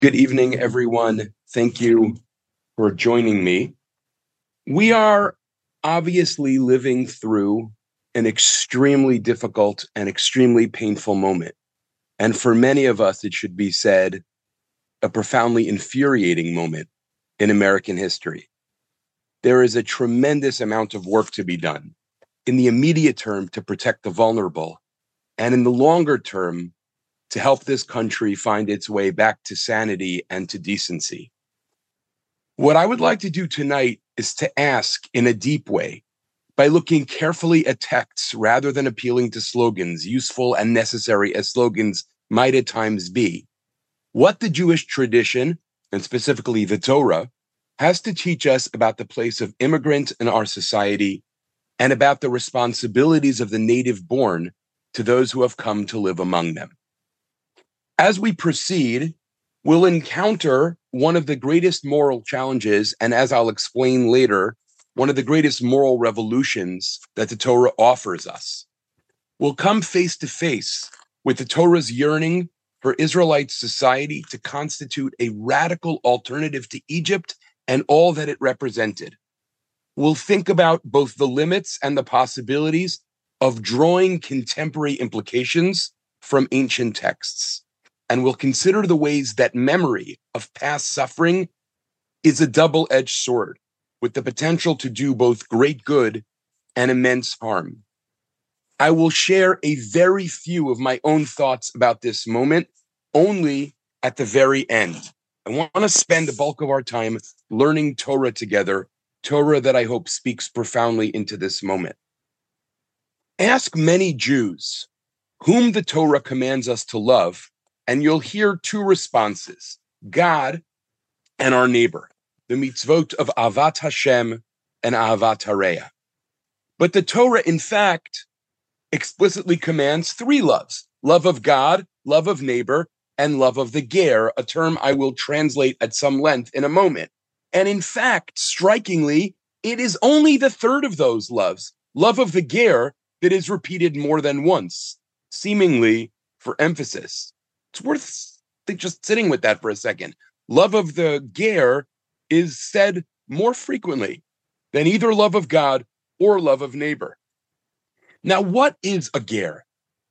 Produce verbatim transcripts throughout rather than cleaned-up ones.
Good evening, everyone. Thank you for joining me. We are obviously living through an extremely difficult and extremely painful moment. And for many of us, it should be said, a profoundly infuriating moment in American history. There is a tremendous amount of work to be done in the immediate term to protect the vulnerable, and in the longer term to help this country find its way back to sanity and to decency. What I would like to do tonight is to ask in a deep way, by looking carefully at texts rather than appealing to slogans, useful and necessary as slogans might at times be, what the Jewish tradition, and specifically the Torah, has to teach us about the place of immigrant in our society and about the responsibilities of the native born to those who have come to live among them. As we proceed, we'll encounter one of the greatest moral challenges, and as I'll explain later, one of the greatest moral revolutions that the Torah offers us. We'll come face to face with the Torah's yearning for Israelite society to constitute a radical alternative to Egypt and all that it represented. We'll think about both the limits and the possibilities of drawing contemporary implications from ancient texts. And we'll consider the ways that memory of past suffering is a double-edged sword with the potential to do both great good and immense harm. I will share a very few of my own thoughts about this moment only at the very end. I want to spend the bulk of our time learning Torah together, Torah that I hope speaks profoundly into this moment. Ask many Jews whom the Torah commands us to love, and you'll hear two responses, God and our neighbor, the mitzvot of Ahavat Hashem and Ahavat Hareah. But the Torah, in fact, explicitly commands three loves, love of God, love of neighbor, and love of the ger, a term I will translate at some length in a moment. And in fact, strikingly, it is only the third of those loves, love of the ger, that is repeated more than once, seemingly for emphasis. It's worth just sitting with that for a second. Love of the ger is said more frequently than either love of God or love of neighbor. Now, what is a ger?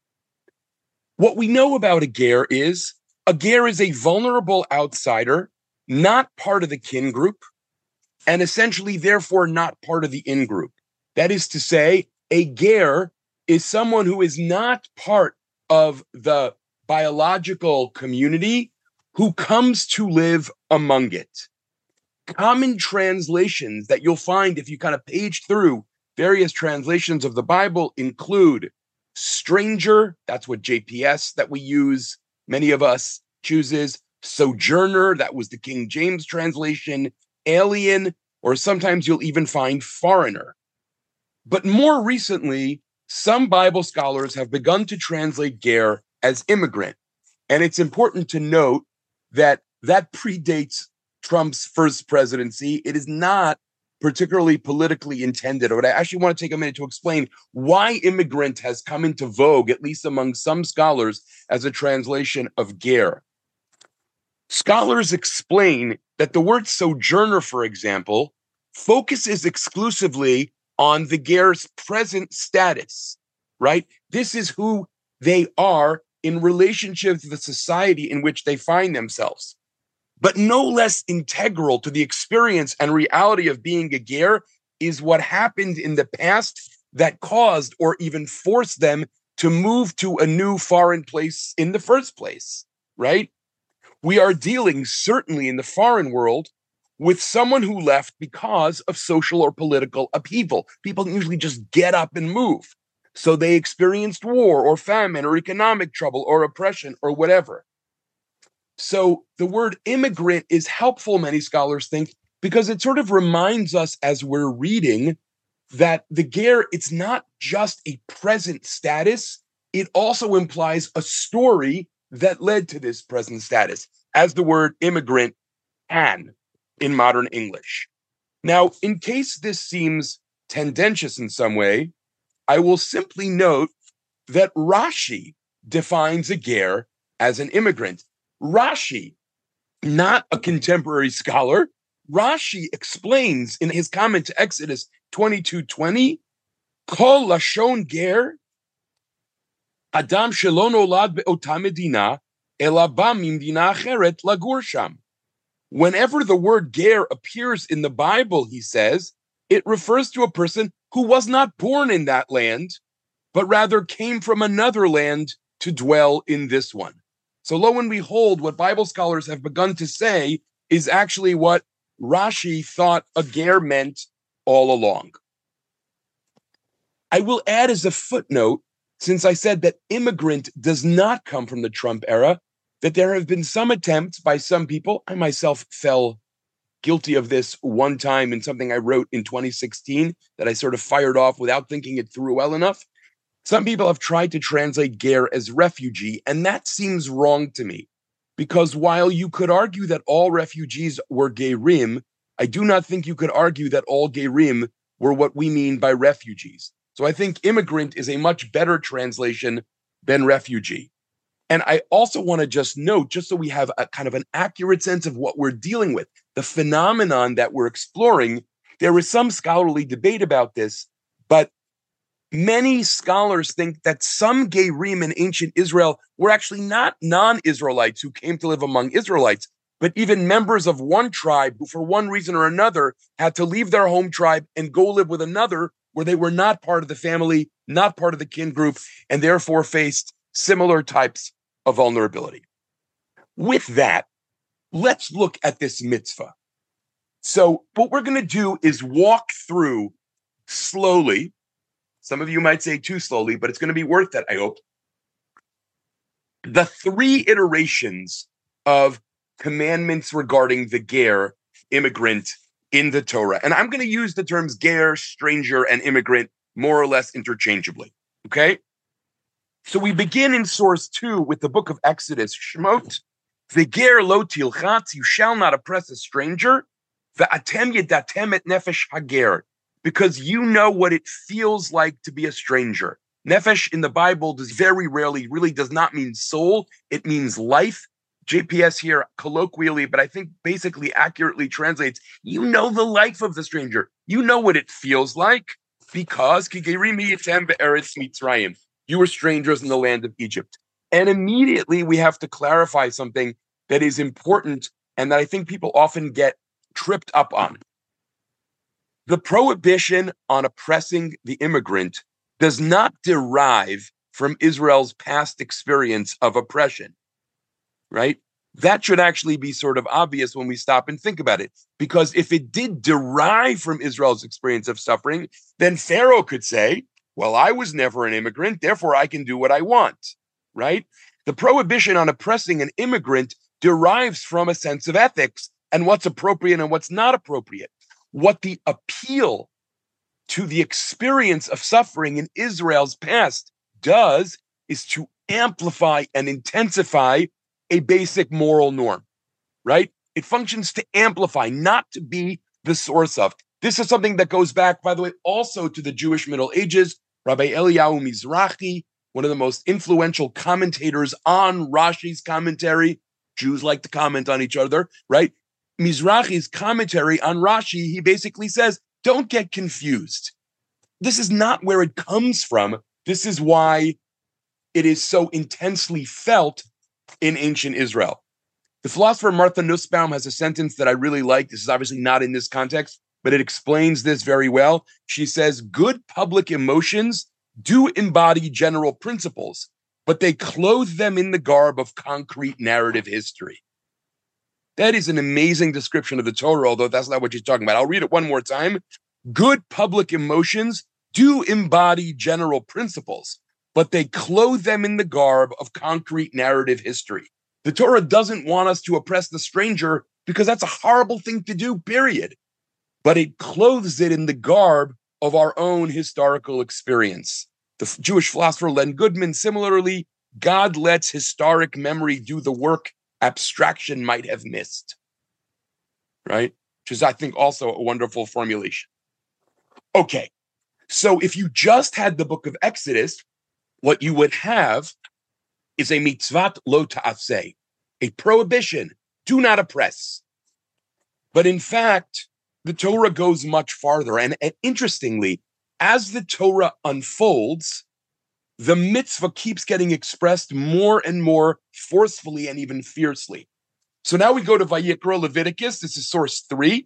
What we know about a ger is a ger is a vulnerable outsider, not part of the kin group, and essentially, therefore, not part of the in group. That is to say, a ger is someone who is not part of the biological community who comes to live among it. Common translations that you'll find if you kind of page through various translations of the Bible include stranger, that's what J P S that we use, many of us chooses, sojourner, that was the King James translation, alien, or sometimes you'll even find foreigner. But more recently, some Bible scholars have begun to translate ger as immigrant. And it's important to note that that predates Trump's first presidency. It is not particularly politically intended. But I actually want to take a minute to explain why immigrant has come into vogue, at least among some scholars, as a translation of ger. Scholars explain that the word sojourner, for example, focuses exclusively on the ger's present status, right? This is who they are in relationship to the society in which they find themselves. But no less integral to the experience and reality of being a ger is what happened in the past that caused or even forced them to move to a new foreign place in the first place, right? We are dealing, certainly in the foreign world, with someone who left because of social or political upheaval. People usually just get up and move. So they experienced war or famine or economic trouble or oppression or whatever. So the word immigrant is helpful, many scholars think, because it sort of reminds us as we're reading that the ger, it's not just a present status, it also implies a story that led to this present status, as the word immigrant can in modern English. Now, in case this seems tendentious in some way, I will simply note that Rashi defines a ger as an immigrant. Rashi not a contemporary scholar. Rashi explains in his comment to Exodus twenty-two twenty, Kol lashon ger, Adam shelo nolad be'ota medina, ela ba mimdina acheret lagur sham. Whenever the word ger appears in the Bible, he says, it refers to a person who was not born in that land, but rather came from another land to dwell in this one. So lo and behold, what Bible scholars have begun to say is actually what Rashi thought a ger meant all along. I will add as a footnote, since I said that immigrant does not come from the Trump era, that there have been some attempts by some people. I myself fell guilty of this one time in something I wrote in twenty sixteen that I sort of fired off without thinking it through well enough. Some people have tried to translate ger as refugee, and that seems wrong to me, because while you could argue that all refugees were gerim, I do not think you could argue that all gerim were what we mean by refugees. So I think immigrant is a much better translation than refugee. And I also want to just note, just so we have a kind of an accurate sense of what we're dealing with, the phenomenon that we're exploring, there is some scholarly debate about this, but many scholars think that some gerim in ancient Israel were actually not non-Israelites who came to live among Israelites, but even members of one tribe who, for one reason or another, had to leave their home tribe and go live with another where they were not part of the family, not part of the kin group, and therefore faced similar types of vulnerability. With that, let's look at this mitzvah. So what we're going to do is walk through slowly. Some of you might say too slowly, but it's going to be worth it, I hope. The three iterations of commandments regarding the ger, immigrant, in the Torah. And I'm going to use the terms ger, stranger, and immigrant more or less interchangeably. Okay? So we begin in source two with the book of Exodus, Shemot. V'ger lo tilchatz, you shall not oppress a stranger. V'atem yedatem et nefesh hager, because you know what it feels like to be a stranger. Nefesh in the Bible does very rarely, really does not mean soul. It means life. J P S here colloquially, but I think basically accurately translates, you know the life of the stranger. You know what it feels like, because ki gerim hiyatem be'eretz Mitzrayim. You were strangers in the land of Egypt. And immediately we have to clarify something that is important and that I think people often get tripped up on. The prohibition on oppressing the immigrant does not derive from Israel's past experience of oppression, right? That should actually be sort of obvious when we stop and think about it. Because if it did derive from Israel's experience of suffering, then Pharaoh could say, well, I was never an immigrant, therefore I can do what I want, right? The prohibition on oppressing an immigrant derives from a sense of ethics and what's appropriate and what's not appropriate. What the appeal to the experience of suffering in Israel's past does is to amplify and intensify a basic moral norm, right? It functions to amplify, not to be the source of. This is something that goes back, by the way, also to the Jewish Middle Ages. Rabbi Eliyahu Mizrahi, one of the most influential commentators on Rashi's commentary. Jews like to comment on each other, right? Mizrahi's commentary on Rashi, he basically says, don't get confused. This is not where it comes from. This is why it is so intensely felt in ancient Israel. The philosopher Martha Nussbaum has a sentence that I really like. This is obviously not in this context, but it explains this very well. She says, good public emotions do embody general principles, but they clothe them in the garb of concrete narrative history. That is an amazing description of the Torah, although that's not what she's talking about. I'll read it one more time. Good public emotions do embody general principles, but they clothe them in the garb of concrete narrative history. The Torah doesn't want us to oppress the stranger because that's a horrible thing to do, period. But it clothes it in the garb of our own historical experience. The Jewish philosopher Len Goodman, similarly, God lets historic memory do the work abstraction might have missed, right? Which is, I think, also a wonderful formulation. Okay, so if you just had the book of Exodus, what you would have is a mitzvat lo ta'aseh, a prohibition. do not oppress. But in fact, the Torah goes much farther. And, and interestingly, as the Torah unfolds, the mitzvah keeps getting expressed more and more forcefully and even fiercely. So now we go to Vayikra, Leviticus. This is source three.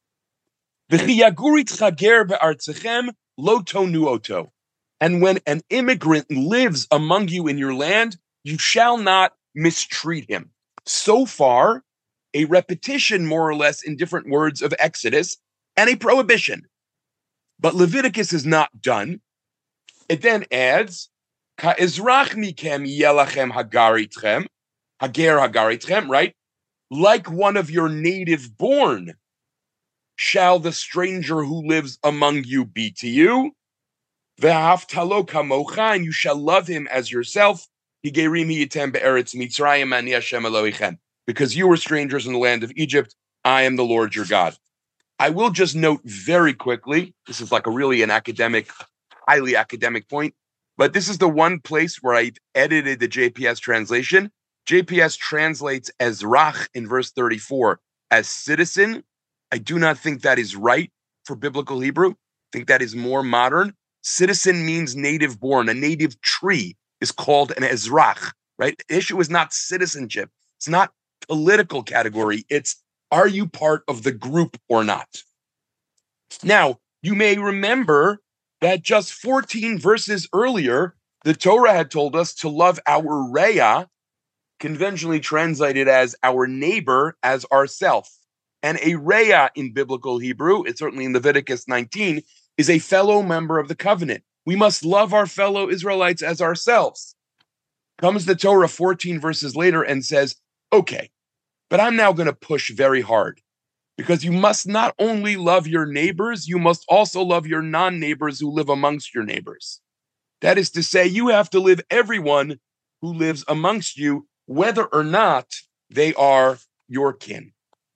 And when an immigrant lives among you in your land, you shall not mistreat him. So far, a repetition, more or less, in different words of Exodus, and a prohibition. But Leviticus is not done. It then adds, Ka'ezrach mikem yelachem hagaritchem, hager hagaritchem, right? Like one of your native born shall the stranger who lives among you be to you. Ve'haftalo kamocha, and you shall love him as yourself. Higerim yitem be'eretz Mitzrayim ani Hashem Elohichem. Because you were strangers in the land of Egypt, I am the Lord your God. I will just note very quickly, this is like a really an academic, highly academic point, but this is the one place where I've edited the J P S translation. J P S translates Ezrach in verse thirty-four as citizen. I do not think that is right for biblical Hebrew. I think that is more modern. Citizen means native born. A native tree is called an Ezrach, right? The issue is not citizenship. It's not political category. It's, are you part of the group or not? Now, you may remember that just fourteen verses earlier, the Torah had told us to love our Reah, conventionally translated as our neighbor, as ourself. And a Reah in biblical Hebrew, it's certainly in Leviticus nineteen, is a fellow member of the covenant. We must love our fellow Israelites as ourselves. Comes the Torah fourteen verses later and says, okay, but I'm now going to push very hard, because you must not only love your neighbors, you must also love your non-neighbors who live amongst your neighbors. That is to say, you have to live everyone who lives amongst you, whether or not they are your kin.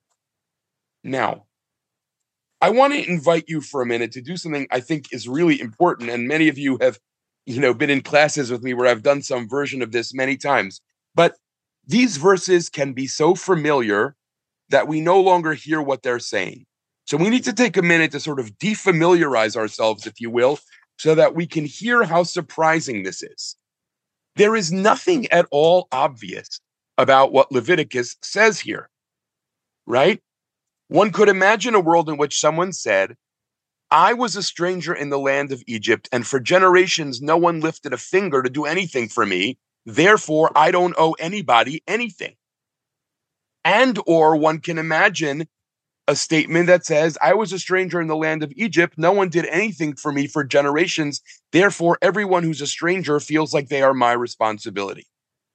Now, I want to invite you for a minute to do something I think is really important, and many of you have, you know, been in classes with me where I've done some version of this many times. But these verses can be so familiar that we no longer hear what they're saying. So we need to take a minute to sort of defamiliarize ourselves, if you will, so that we can hear how surprising this is. There is nothing at all obvious about what Leviticus says here, right? One could imagine a world in which someone said, I was a stranger in the land of Egypt, and for generations, no one lifted a finger to do anything for me. Therefore, I don't owe anybody anything. And or one can imagine a statement that says, I was a stranger in the land of Egypt. No one did anything for me for generations. Therefore, everyone who's a stranger feels like they are my responsibility.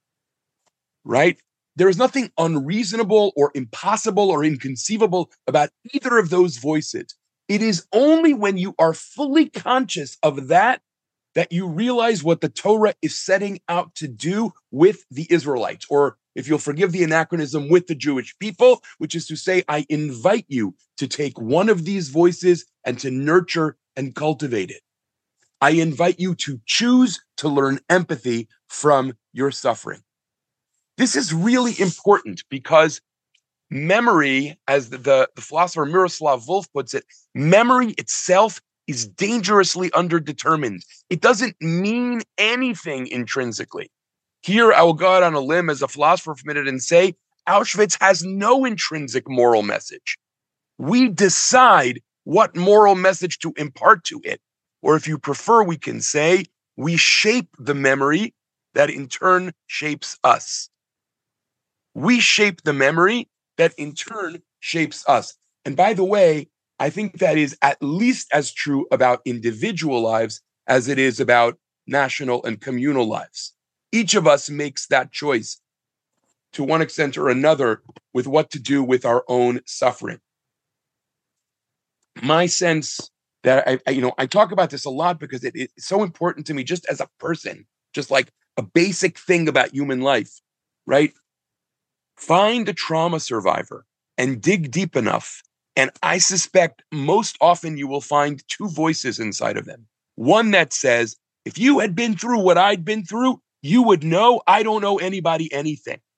Right? There is nothing unreasonable or impossible or inconceivable about either of those voices. It is only when you are fully conscious of that that you realize what the Torah is setting out to do with the Israelites, or if you'll forgive the anachronism, with the Jewish people, which is to say, I invite you to take one of these voices and to nurture and cultivate it. I invite you to choose to learn empathy from your suffering. This is really important because memory, as the, the, the philosopher Miroslav Volf puts it, memory itself is dangerously underdetermined. It doesn't mean anything intrinsically. Here, I will go out on a limb as a philosopher for a minute and say, Auschwitz has no intrinsic moral message. We decide what moral message to impart to it. Or if you prefer, we can say, we shape the memory that in turn shapes us. We shape the memory that in turn shapes us. And by the way, I think that is at least as true about individual lives as it is about national and communal lives. Each of us makes that choice to one extent or another with what to do with our own suffering. My sense that I, I you know, I talk about this a lot because it, it's so important to me just as a person, just like a basic thing about human life, right? Find a trauma survivor and dig deep enough. And I suspect most often you will find two voices inside of them. One that says, if you had been through what I'd been through, you would know I don't owe anybody anything.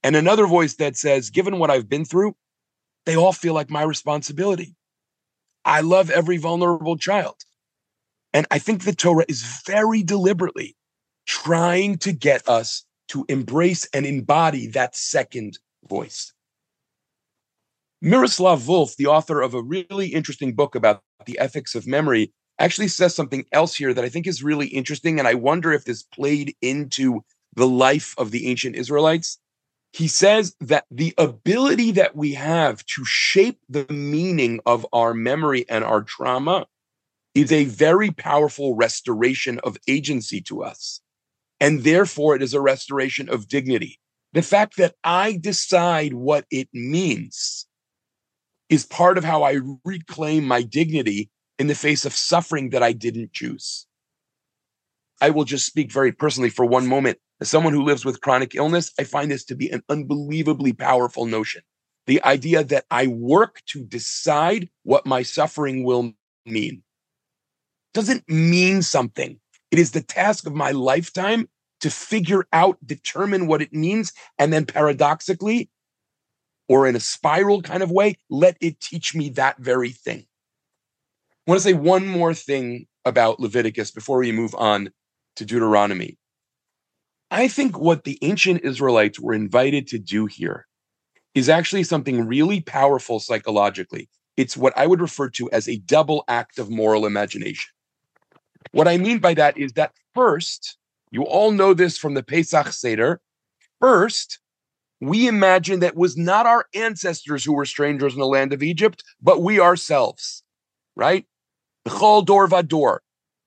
And another voice that says, given what I've been through, they all feel like my responsibility. I love every vulnerable child. And I think the Torah is very deliberately trying to get us to embrace and embody that second voice. Miroslav Volf, the author of a really interesting book about the ethics of memory, actually says something else here that I think is really interesting. And I wonder if this played into the life of the ancient Israelites. He says that the ability that we have to shape the meaning of our memory and our trauma is a very powerful restoration of agency to us. And therefore, it is a restoration of dignity. The fact that I decide what it means is part of how I reclaim my dignity in the face of suffering that I didn't choose. I will just speak very personally for one moment. As someone who lives with chronic illness, I find this to be an unbelievably powerful notion. The idea that I work to decide what my suffering will mean doesn't mean something. It is the task of my lifetime to figure out, determine what it means, and then paradoxically, or in a spiral kind of way, let it teach me that very thing. I want to say one more thing about Leviticus before we move on to Deuteronomy. I think what the ancient Israelites were invited to do here is actually something really powerful psychologically. It's what I would refer to as a double act of moral imagination. What I mean by that is that first, you all know this from the Pesach Seder, first, we imagine that it was not our ancestors who were strangers in the land of Egypt, but we ourselves, right? B'chol dor vador.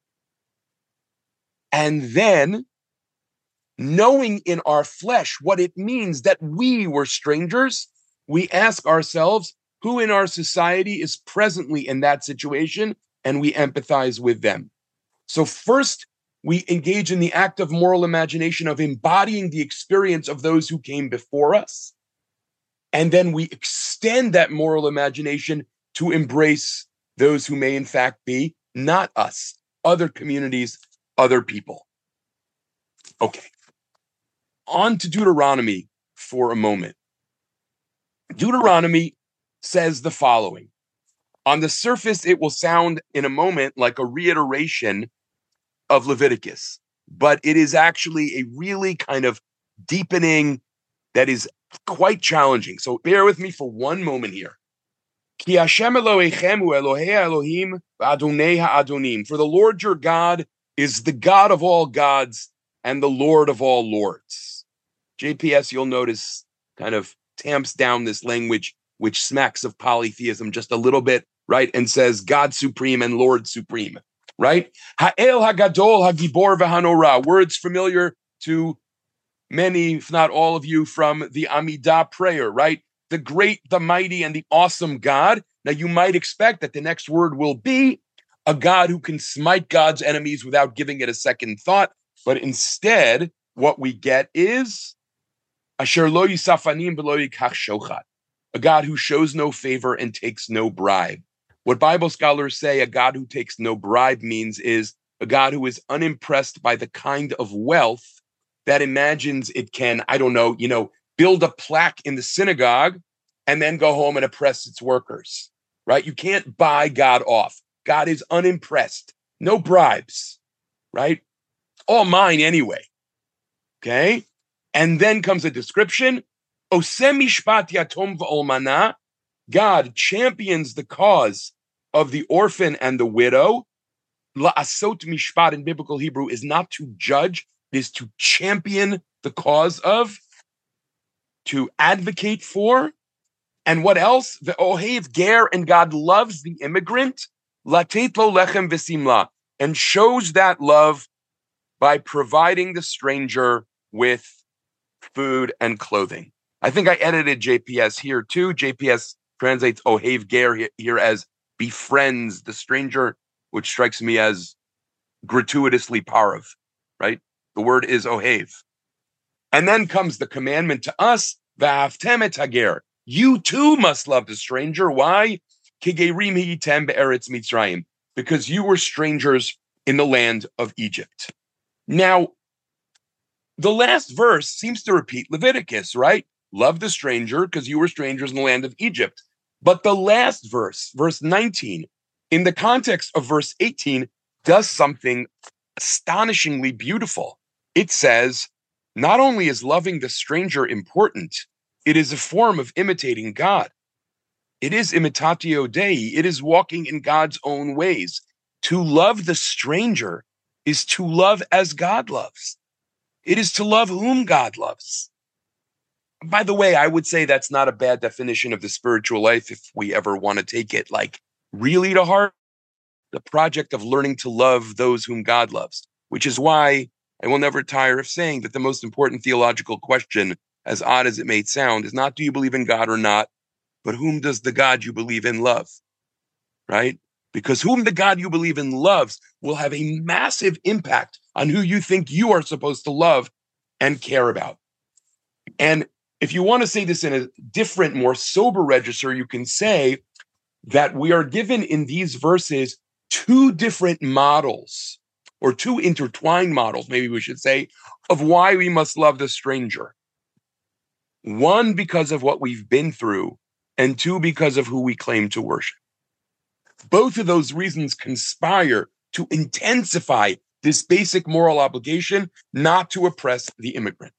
And then, knowing in our flesh what it means that we were strangers, we ask ourselves, who in our society is presently in that situation, and we empathize with them. So first, we engage in the act of moral imagination of embodying the experience of those who came before us. And then we extend that moral imagination to embrace those who may in fact be not us, other communities, other people. Okay. On to Deuteronomy for a moment. Deuteronomy says the following. On the surface, it will sound in a moment like a reiteration of Leviticus, but it is actually a really kind of deepening that is quite challenging. So bear with me for one moment here. Ki Hashem Elohechem hu Elohei Elohim v'Adonai ha'adonim. For the Lord your God is the God of all gods and the Lord of all lords. J P S, you'll notice, kind of tamps down this language, which smacks of polytheism just a little bit, right? And says God supreme and Lord supreme, right? Ha'el hagadol hagibor v'hanora. Words familiar to many, if not all of you, from the Amidah prayer, right? The great, the mighty, and the awesome God. Now, you might expect that the next word will be a God who can smite God's enemies without giving it a second thought. But instead, what we get is Asher lo yisafanim v'lo yikach shochat, a God who shows no favor and takes no bribe. What Bible scholars say a God who takes no bribe means is a God who is unimpressed by the kind of wealth that imagines it can, I don't know, you know, build a plaque in the synagogue and then go home and oppress its workers, right? You can't buy God off. God is unimpressed. No bribes, right? All mine anyway, okay? And then comes a description. Oseh mishpat yatom v'olmana. God champions the cause of the orphan and the widow. La'asot mishpat in biblical Hebrew is not to judge, it is to champion the cause of, to advocate for. And what else? The ohev ger, and God loves the immigrant. Latet lo lechem v'simla, and shows that love by providing the stranger with food and clothing. I think I edited J P S here too. J P S translates ohev ger here as befriends the stranger, which strikes me as gratuitously parav, right? The word is ohev. And then comes the commandment to us, v'ahavtem et hager. You too must love the stranger. Why? Kigerim hiyitem be'eretz Mitzrayim. Because you were strangers in the land of Egypt. Now, the last verse seems to repeat Leviticus, right? love the stranger because you were strangers in the land of Egypt. But the last verse, verse nineteen, in the context of verse eighteen, does something astonishingly beautiful. It says, not only is loving the stranger important, it is a form of imitating God. It is imitatio Dei. It is walking in God's own ways. To love the stranger is to love as God loves. It is to love whom God loves. By the way, I would say that's not a bad definition of the spiritual life if we ever want to take it like really to heart. The project of learning to love those whom God loves, which is why I will never tire of saying that the most important theological question, as odd as it may sound, is not do you believe in God or not, but whom does the God you believe in love, right? Because whom the God you believe in loves will have a massive impact on who you think you are supposed to love and care about. And if you want to say this in a different, more sober register, you can say that we are given in these verses two different models, or two intertwined models, maybe we should say, of why we must love the stranger. One, because of what we've been through, and two, because of who we claim to worship. Both of those reasons conspire to intensify this basic moral obligation not to oppress the immigrant.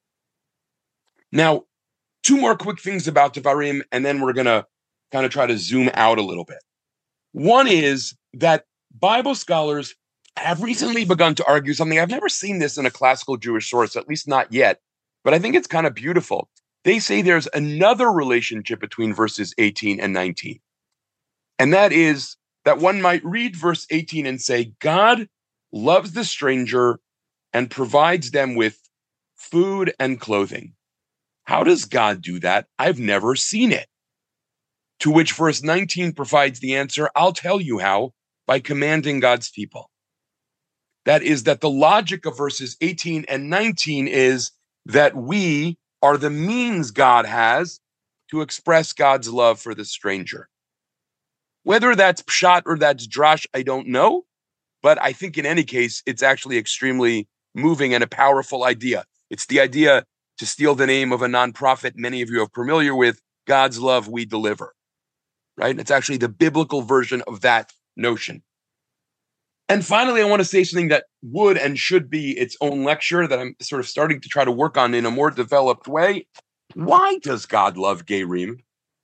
Now, two more quick things about Devarim, and then we're going to kind of try to zoom out a little bit. One is that Bible scholars have recently begun to argue something. I've never seen this in a classical Jewish source, at least not yet, but I think it's kind of beautiful. They say there's another relationship between verses eighteen and nineteen. And that is that one might read verse eighteen and say, God loves the stranger and provides them with food and clothing. How does God do that? I've never seen it. To which verse nineteen provides the answer, I'll tell you how, by commanding God's people. That is that the logic of verses eighteen and nineteen is that we are the means God has to express God's love for the stranger. Whether that's pshat or that's drash, I don't know. But I think in any case, it's actually extremely moving and a powerful idea. It's the idea, to steal the name of a nonprofit many of you are familiar with, God's love we deliver, right? It's actually the biblical version of that notion. And finally, I want to say something that would and should be its own lecture that I'm sort of starting to try to work on in a more developed way. Why does God love Gerim?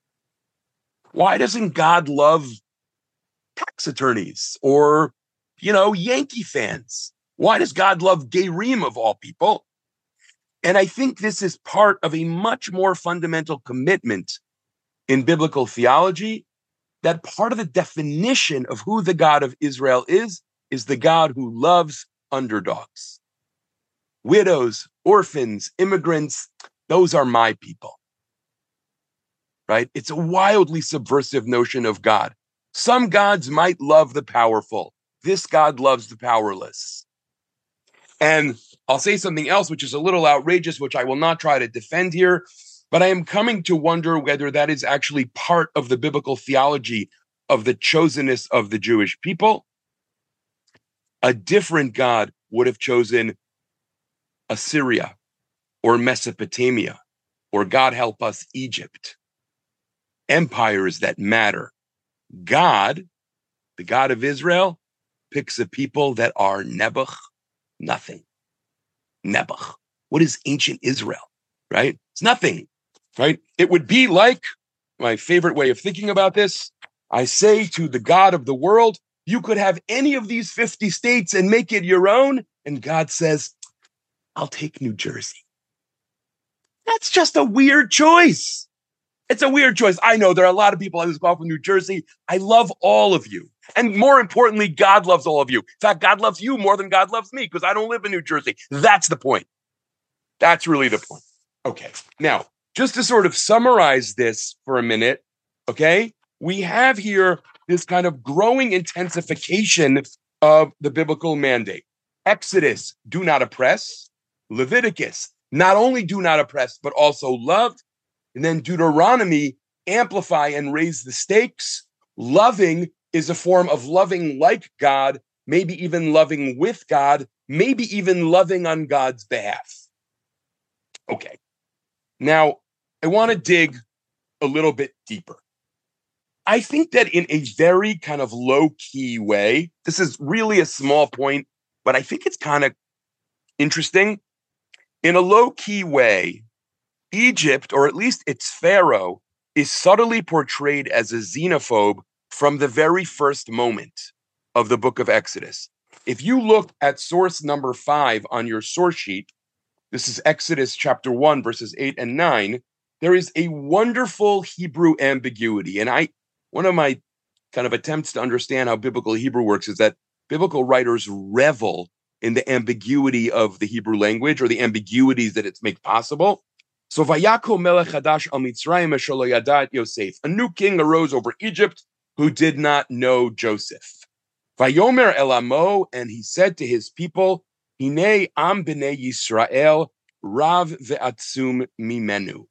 Why doesn't God love tax attorneys or, you know, Yankee fans? Why does God love Gerim of all people? And I think this is part of a much more fundamental commitment in biblical theology, that part of the definition of who the God of Israel is, is the God who loves underdogs. Widows, orphans, immigrants, those are my people, right? It's a wildly subversive notion of God. Some gods might love the powerful. This God loves the powerless. And I'll say something else, which is a little outrageous, which I will not try to defend here, but I am coming to wonder whether that is actually part of the biblical theology of the chosenness of the Jewish people. A different God would have chosen Assyria or Mesopotamia, or God help us, Egypt. Empires that matter. God, the God of Israel, picks a people that are nebuch, nothing. Nebuch. What is ancient Israel, right? It's nothing, right? It would be like, my favorite way of thinking about this, I say to the God of the world, you could have any of these fifty states and make it your own. And God says, I'll take New Jersey. That's just a weird choice. It's a weird choice. I know there are a lot of people on this call from New Jersey. I love all of you. And more importantly, God loves all of you. In fact, God loves you more than God loves me because I don't live in New Jersey. That's the point. That's really the point. Okay. Now, just to sort of summarize this for a minute, okay, we have here this kind of growing intensification of the biblical mandate. Exodus, do not oppress. Leviticus, not only do not oppress, but also love. And then Deuteronomy, amplify and raise the stakes. Loving is a form of loving like God, maybe even loving with God, maybe even loving on God's behalf. Okay. Now, I want to dig a little bit deeper. I think that in a very kind of low-key way, this is really a small point, but I think it's kind of interesting. In a low-key way, Egypt, or at least its pharaoh, is subtly portrayed as a xenophobe from the very first moment of the book of Exodus. If you look at source number five on your source sheet, this is Exodus chapter one, verses eight and nine, there is a wonderful Hebrew ambiguity. And I, one of my kind of attempts to understand how biblical Hebrew works is that biblical writers revel in the ambiguity of the Hebrew language, or the ambiguities that it's make possible. So Vayako melech hadash al Mitzrayim asher lo yada et Yosef. A new king arose over Egypt who did not know Joseph. Vayomer el amo, and he said to his people, Hinei am b'nei Yisrael, rav ve'atzum mimenu.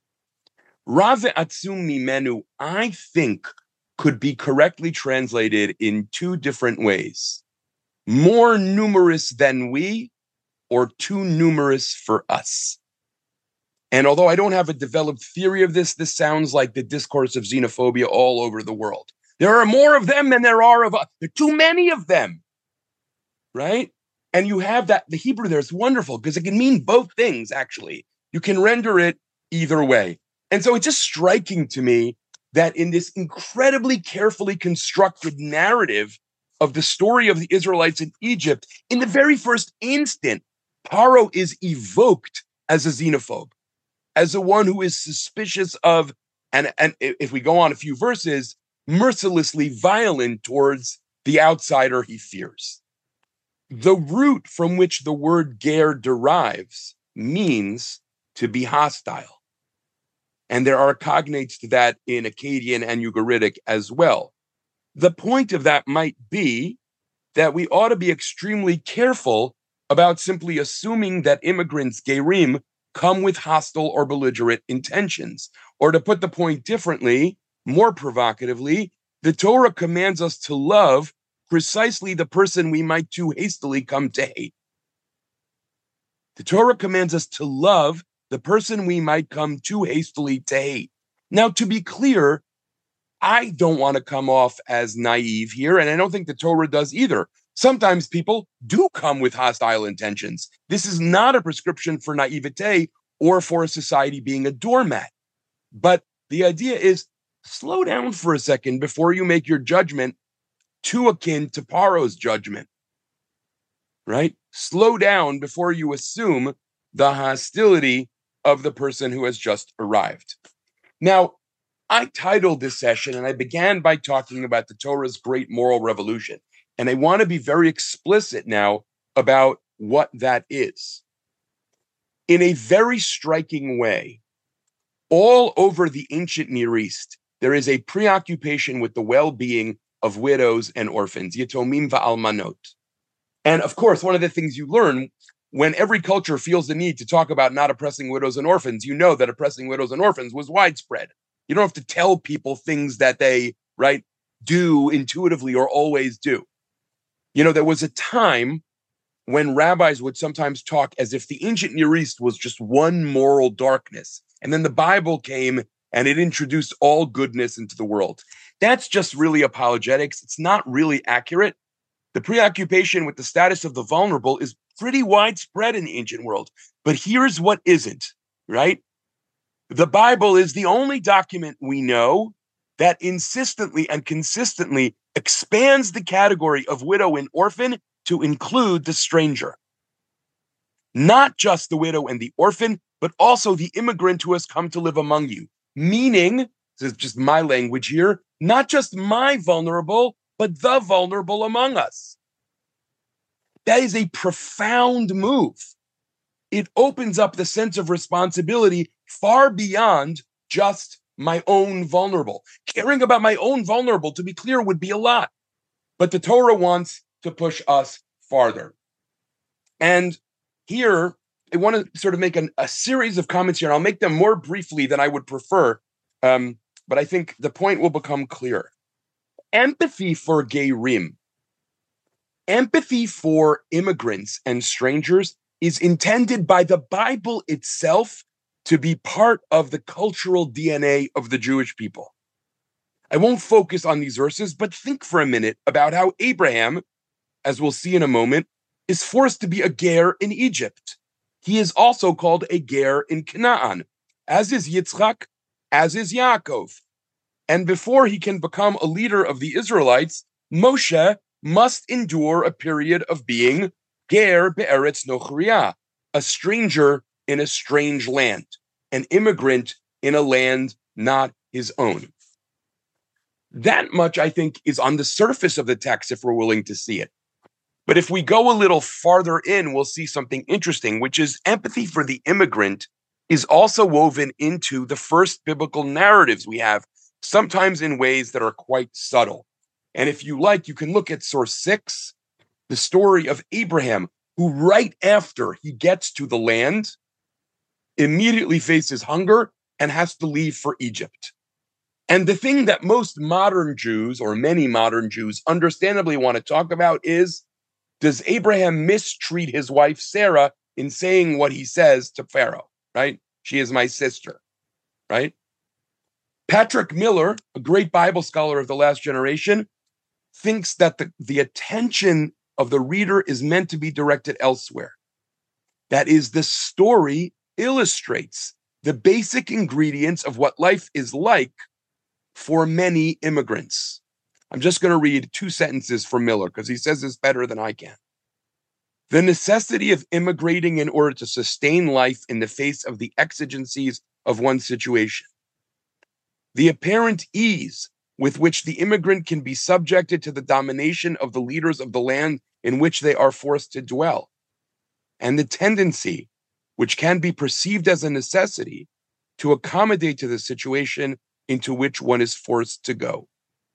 Rav ve'atzum mimenu, I think, could be correctly translated in two different ways. More numerous than we, or too numerous for us. And although I don't have a developed theory of this, this sounds like the discourse of xenophobia all over the world. There are more of them than there are of us. There are too many of them, right? And you have that, the Hebrew there is wonderful because it can mean both things, actually. You can render it either way. And so it's just striking to me that in this incredibly carefully constructed narrative of the story of the Israelites in Egypt, in the very first instant, Paro is evoked as a xenophobe, as the one who is suspicious of, and, and if we go on a few verses, mercilessly violent towards the outsider he fears. The root from which the word ger derives means to be hostile. And there are cognates to that in Akkadian and Ugaritic as well. The point of that might be that we ought to be extremely careful about simply assuming that immigrants, gerim, come with hostile or belligerent intentions. Or to put the point differently, more provocatively, the Torah commands us to love precisely the person we might too hastily come to hate. The Torah commands us to love the person we might come too hastily to hate. Now, to be clear, I don't want to come off as naive here, and I don't think the Torah does either. Sometimes people do come with hostile intentions. This is not a prescription for naivete or for a society being a doormat. But the idea is, slow down for a second before you make your judgment too akin to Paro's judgment, right? Slow down before you assume the hostility of the person who has just arrived. Now, I titled this session, and I began by talking about the Torah's great moral revolution. And I want to be very explicit now about what that is. In a very striking way, all over the ancient Near East, there is a preoccupation with the well-being of widows and orphans, yatomim va'almanot. And of course, one of the things you learn when every culture feels the need to talk about not oppressing widows and orphans, you know that oppressing widows and orphans was widespread. You don't have to tell people things that they, right, do intuitively or always do. You know, there was a time when rabbis would sometimes talk as if the ancient Near East was just one moral darkness. And then the Bible came and it introduced all goodness into the world. That's just really apologetics. It's not really accurate. The preoccupation with the status of the vulnerable is pretty widespread in the ancient world. But here's what isn't, right? The Bible is the only document we know that insistently and consistently expands the category of widow and orphan to include the stranger. Not just the widow and the orphan, but also the immigrant who has come to live among you. Meaning, this is just my language here, not just my vulnerable, but the vulnerable among us. That is a profound move. It opens up the sense of responsibility far beyond just my own vulnerable. Caring about my own vulnerable, to be clear, would be a lot. But the Torah wants to push us farther. And here, I want to sort of make an, a series of comments here, and I'll make them more briefly than I would prefer, um, but I think the point will become clear. Empathy for gerim, empathy for immigrants and strangers is intended by the Bible itself to be part of the cultural D N A of the Jewish people. I won't focus on these verses, but think for a minute about how Abraham, as we'll see in a moment, is forced to be a ger in Egypt. He is also called a ger in Canaan, as is Yitzchak, as is Yaakov. And before he can become a leader of the Israelites, Moshe must endure a period of being ger be'eretz nochriya, a stranger in a strange land, an immigrant in a land not his own. That much, I think, is on the surface of the text if we're willing to see it. But if we go a little farther in, we'll see something interesting, which is empathy for the immigrant is also woven into the first biblical narratives we have, sometimes in ways that are quite subtle. And if you like, you can look at source six, the story of Abraham, who right after he gets to the land, immediately faces hunger and has to leave for Egypt. And the thing that most modern Jews, or many modern Jews, understandably want to talk about is, does Abraham mistreat his wife Sarah in saying what he says to Pharaoh, right? She is my sister, right? Patrick Miller, a great Bible scholar of the last generation, thinks that the, the attention of the reader is meant to be directed elsewhere. That is, the story illustrates the basic ingredients of what life is like for many immigrants. I'm just going to read two sentences from Miller because he says this better than I can. The necessity of immigrating in order to sustain life in the face of the exigencies of one's situation. The apparent ease with which the immigrant can be subjected to the domination of the leaders of the land in which they are forced to dwell. And the tendency, which can be perceived as a necessity, to accommodate to the situation into which one is forced to go.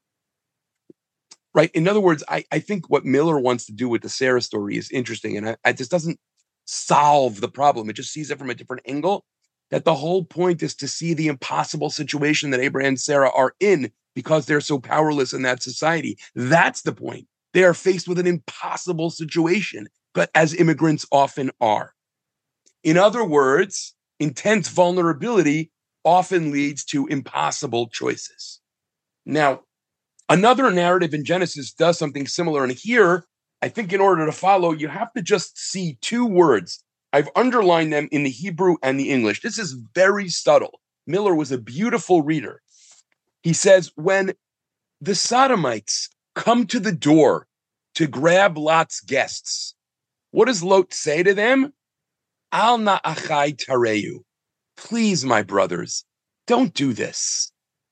Right. In other words, I, I think what Miller wants to do with the Sarah story is interesting. And I, I just doesn't solve the problem. It just sees it from a different angle. That the whole point is to see the impossible situation that Abraham and Sarah are in because they're so powerless in that society. That's the point. They are faced with an impossible situation, but as immigrants often are. In other words, intense vulnerability often leads to impossible choices. Now, another narrative in Genesis does something similar. And here, I think in order to follow, you have to just see two words. I've underlined them in the Hebrew and the English. This is very subtle. Miller was a beautiful reader. He says, when the Sodomites come to the door to grab Lot's guests, what does Lot say to them? Al na achai tareyu. Please, my brothers, don't do this.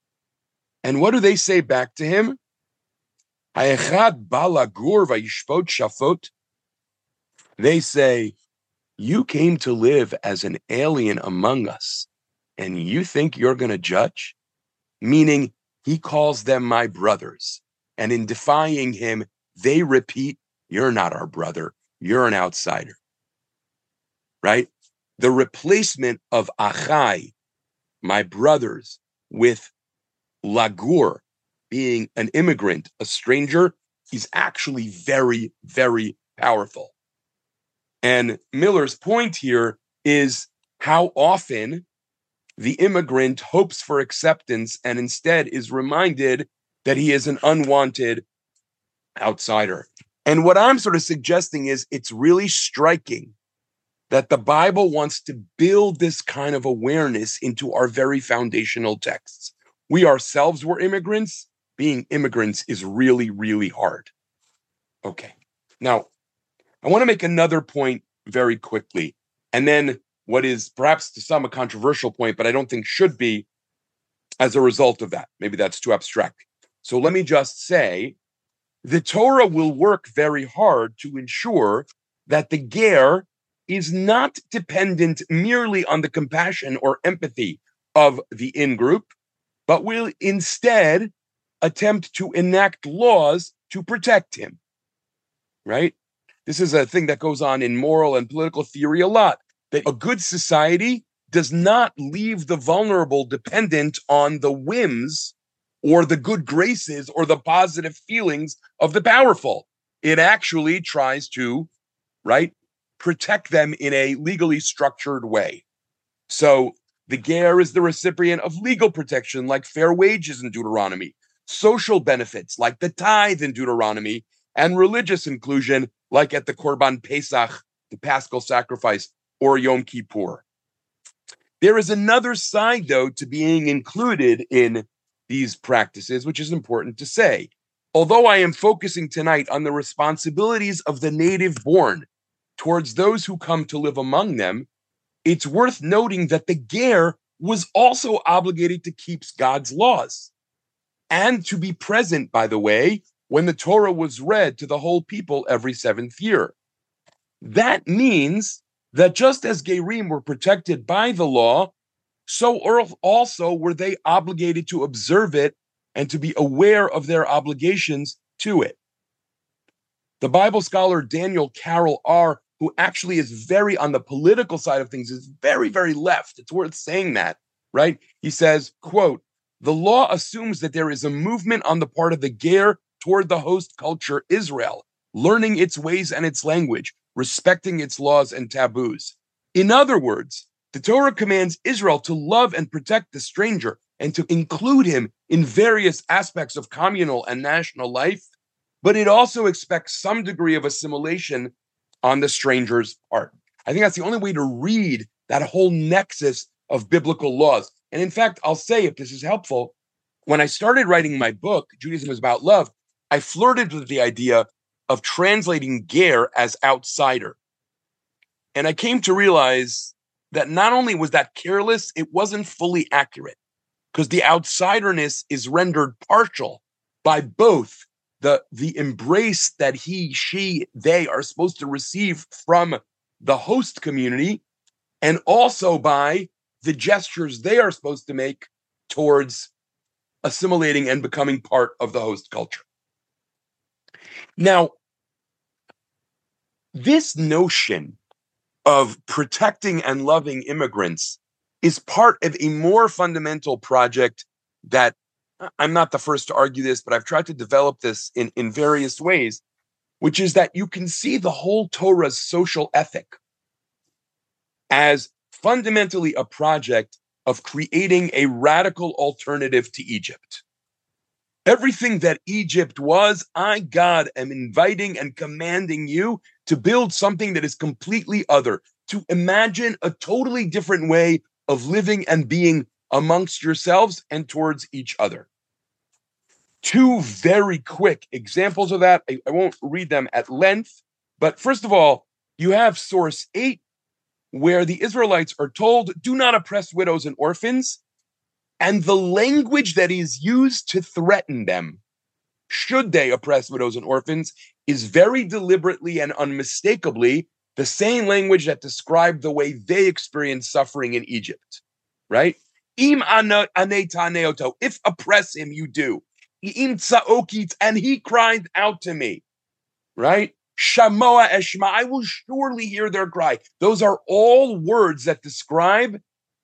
And what do they say back to him? Ha'echad balagur vayishpot shafot. They say, you came to live as an alien among us, and you think you're going to judge? Meaning, he calls them my brothers. And in defying him, they repeat, you're not our brother. You're an outsider. Right? The replacement of achai, my brothers, with lagur, being an immigrant, a stranger, is actually very, very powerful. And Miller's point here is how often the immigrant hopes for acceptance and instead is reminded that he is an unwanted outsider. And what I'm sort of suggesting is it's really striking that the Bible wants to build this kind of awareness into our very foundational texts. We ourselves were immigrants. Being immigrants is really, really hard. Okay. Now, I want to make another point very quickly. And then what is perhaps to some a controversial point, but I don't think should be as a result of that. Maybe that's too abstract. So let me just say, the Torah will work very hard to ensure that the ger is not dependent merely on the compassion or empathy of the in-group, but will instead attempt to enact laws to protect him, right? This is a thing that goes on in moral and political theory a lot, that a good society does not leave the vulnerable dependent on the whims or the good graces or the positive feelings of the powerful. It actually tries to, right, protect them in a legally structured way. So The ger is the recipient of legal protection like fair wages in Deuteronomy, social benefits like the tithe in Deuteronomy, and religious inclusion like at the Korban Pesach, the Paschal sacrifice, or Yom Kippur. There is another side, though, to being included in these practices, which is important to say. Although I am focusing tonight on the responsibilities of the native born towards those who come to live among them, it's worth noting that the ger was also obligated to keep God's laws and to be present, by the way, when the Torah was read to the whole people every seventh year. That means that just as Gerim were protected by the law, so also were they obligated to observe it and to be aware of their obligations to it. The Bible scholar Daniel Carroll R., who actually is very on the political side of things, is very, very left. It's worth saying that, right? He says, quote, "The law assumes that there is a movement on the part of the ger toward the host culture Israel, learning its ways and its language, respecting its laws and taboos. In other words, the Torah commands Israel to love and protect the stranger and to include him in various aspects of communal and national life, but it also expects some degree of assimilation on the stranger's part." I think that's the only way to read that whole nexus of biblical laws. And in fact, I'll say, if this is helpful, when I started writing my book, Judaism is About Love, I flirted with the idea of translating ger as outsider. And I came to realize that not only was that careless, it wasn't fully accurate, because the outsiderness is rendered partial by both the, the embrace that he, she, they are supposed to receive from the host community, and also by the gestures they are supposed to make towards assimilating and becoming part of the host culture. Now, this notion of protecting and loving immigrants is part of a more fundamental project that I'm not the first to argue this, but I've tried to develop this in, in various ways, which is that you can see the whole Torah's social ethic as fundamentally a project of creating a radical alternative to Egypt. Everything that Egypt was, I, God, am inviting and commanding you to build something that is completely other, to imagine a totally different way of living and being amongst yourselves and towards each other. Two very quick examples of that. I, I won't read them at length, but first of all, you have source eight, where the Israelites are told, do not oppress widows and orphans. And the language that is used to threaten them, should they oppress widows and orphans, is very deliberately and unmistakably the same language that described the way they experienced suffering in Egypt, right? Im ana- ane taneoto, if oppress him, you do. Im tsaokit, and he cried out to me, right? Shamoa eshma, I will surely hear their cry. Those are all words that describe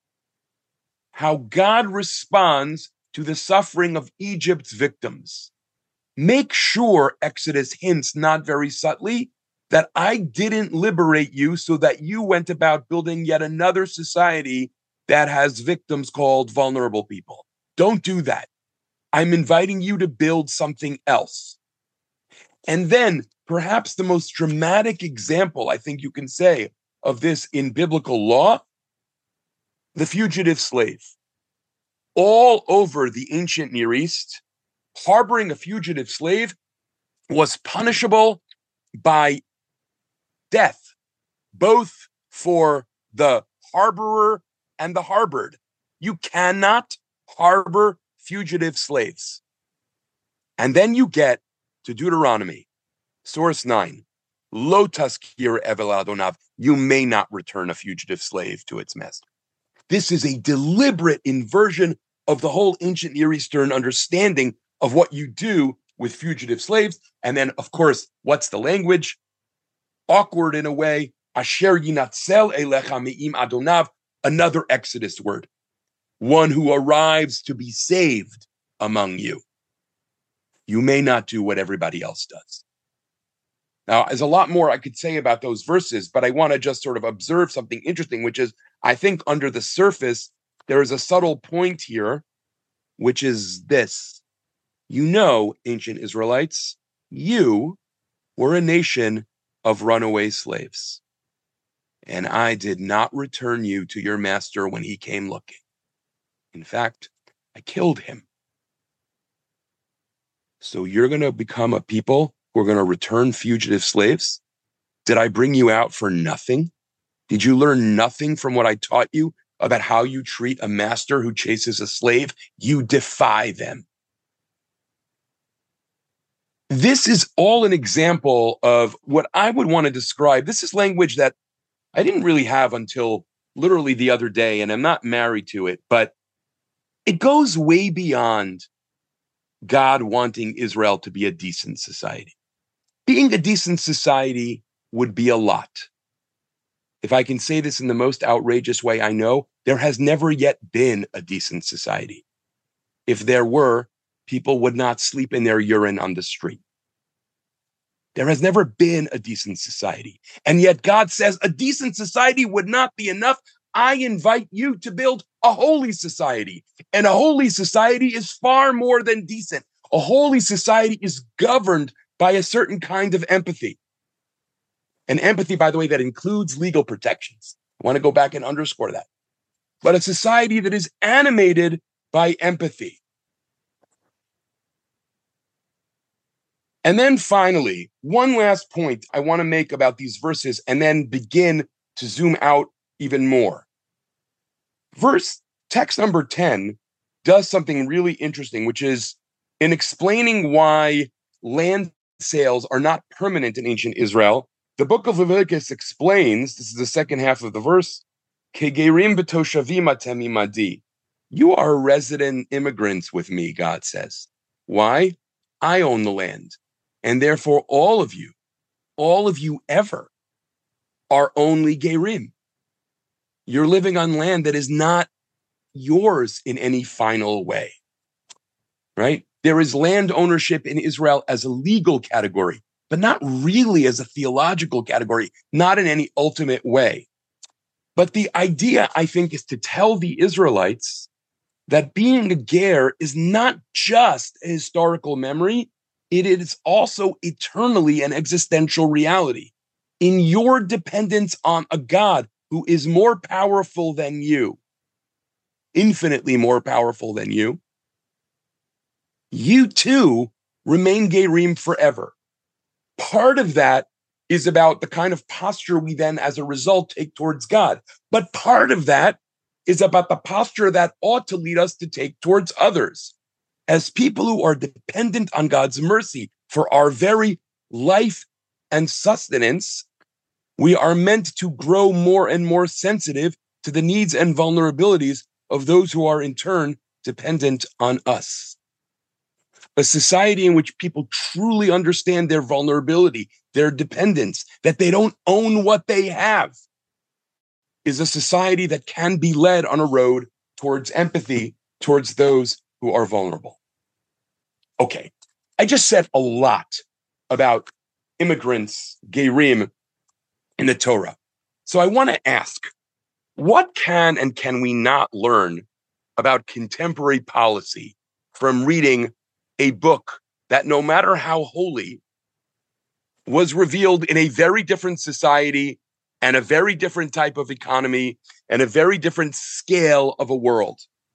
how God responds to the suffering of Egypt's victims. Make sure, Exodus hints not very subtly, that I didn't liberate you so that you went about building yet another society that has victims called vulnerable people. Don't do that. I'm inviting you to build something else. And then, perhaps the most dramatic example I think you can say of this in biblical law, the fugitive slave. All over the ancient Near East, harboring a fugitive slave was punishable by death, both for the harborer and the harbored. You cannot harbor fugitive slaves. And then you get to Deuteronomy, source nine, Lo taskir evel adonav, you may not return a fugitive slave to its master. This is a deliberate inversion of the whole ancient Near Eastern understanding of what you do with fugitive slaves. And then, of course, what's the language? Awkward in a way. Asher yinatzel elecha me'im adonav, another Exodus word. One who arrives to be saved among you. You may not do what everybody else does. Now, there's a lot more I could say about those verses, but I want to just sort of observe something interesting, which is, I think under the surface, there is a subtle point here, which is this. You know, ancient Israelites, you were a nation of runaway slaves, and I did not return you to your master when he came looking. In fact, I killed him. So you're going to become a people who are going to return fugitive slaves? Did I bring you out for nothing? Did you learn nothing from what I taught you about how you treat a master who chases a slave? You defy them. This is all an example of what I would want to describe. This is language that I didn't really have until literally the other day, and I'm not married to it, but it goes way beyond God wanting Israel to be a decent society. Being a decent society would be a lot. If I can say this in the most outrageous way I know, there has never yet been a decent society. If there were, people would not sleep in their urine on the street. There has never been a decent society. And yet God says a decent society would not be enough. I invite you to build a holy society. And a holy society is far more than decent. A holy society is governed by a certain kind of empathy. An empathy, by the way, that includes legal protections. I want to go back and underscore that. But a society that is animated by empathy. And then finally, one last point I want to make about these verses and then begin to zoom out even more. Verse, text number ten does something really interesting, which is in explaining why land sales are not permanent in ancient Israel. The book of Leviticus explains, this is the second half of the verse, Kegerim b'toshavim atem imadi. You are resident immigrants with me, God says. Why? I own the land. And therefore, all of you, all of you ever, are only Gerim. You're living on land that is not yours in any final way, right? There is land ownership in Israel as a legal category, but not really as a theological category, not in any ultimate way. But the idea, I think, is to tell the Israelites that being a ger is not just a historical memory, it is also eternally an existential reality. In your dependence on a God who is more powerful than you, infinitely more powerful than you, you too remain gerim forever. Part of that is about the kind of posture we then, as a result, take towards God. But part of that is about the posture that ought to lead us to take towards others. As people who are dependent on God's mercy for our very life and sustenance, we are meant to grow more and more sensitive to the needs and vulnerabilities of those who are in turn dependent on us. A society in which people truly understand their vulnerability, their dependence, that they don't own what they have, is a society that can be led on a road towards empathy towards those who are vulnerable. Okay, I just said a lot about immigrants, Gerim, in the Torah. So I want to ask, what can and can we not learn about contemporary policy from reading a book that, no matter how holy, was revealed in a very different society and a very different type of economy and a very different scale of a world?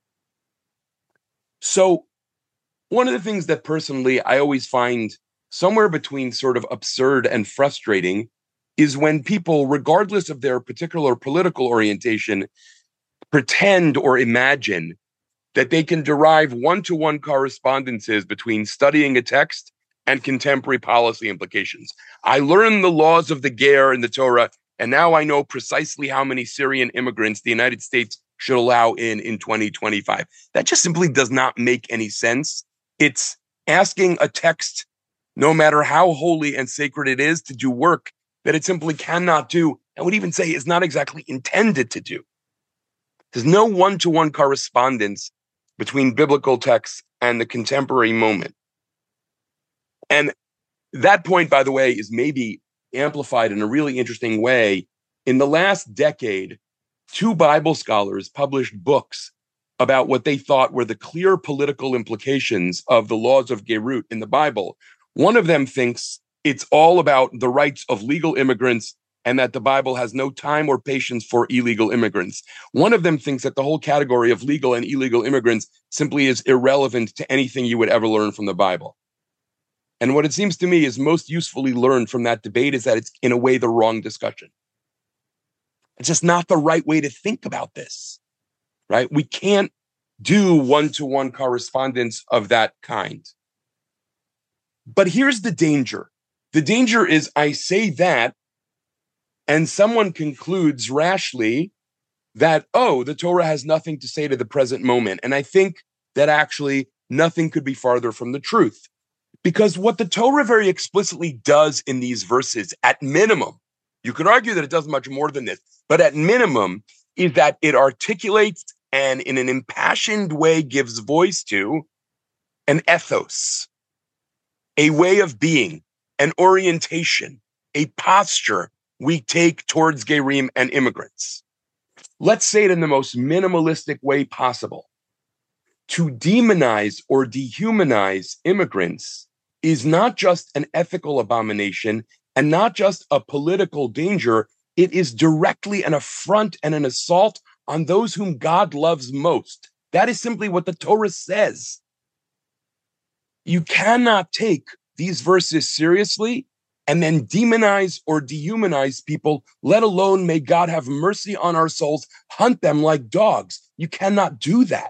So one of the things that personally I always find somewhere between sort of absurd and frustrating is when people, regardless of their particular political orientation, pretend or imagine that they can derive one-to-one correspondences between studying a text and contemporary policy implications. I learned the laws of the ger in the Torah, and now I know precisely how many Syrian immigrants the United States should allow in in twenty twenty-five. That just simply does not make any sense. It's asking a text, no matter how holy and sacred it is, to do work that it simply cannot do, and would even say is not exactly intended to do. There's no one-to-one correspondence between biblical texts and the contemporary moment. And that point, by the way, is maybe amplified in a really interesting way. In the last decade, two Bible scholars published books about what they thought were the clear political implications of the laws of Gerut in the Bible. One of them thinks it's all about the rights of legal immigrants and that the Bible has no time or patience for illegal immigrants. One of them thinks that the whole category of legal and illegal immigrants simply is irrelevant to anything you would ever learn from the Bible. And what it seems to me is most usefully learned from that debate is that it's in a way the wrong discussion. It's just not the right way to think about this, right? We can't do one-to-one correspondence of that kind. But here's the danger. The danger is I say that, and someone concludes rashly that, oh, the Torah has nothing to say to the present moment. And I think that actually nothing could be farther from the truth. Because what the Torah very explicitly does in these verses, at minimum, you could argue that it does much more than this, but at minimum is that it articulates and in an impassioned way gives voice to an ethos, a way of being, an orientation, a posture we take towards Gerim and immigrants. Let's say it in the most minimalistic way possible. To demonize or dehumanize immigrants is not just an ethical abomination and not just a political danger. It is directly an affront and an assault on those whom God loves most. That is simply what the Torah says. You cannot take these verses seriously and then demonize or dehumanize people, let alone may God have mercy on our souls, hunt them like dogs. You cannot do that.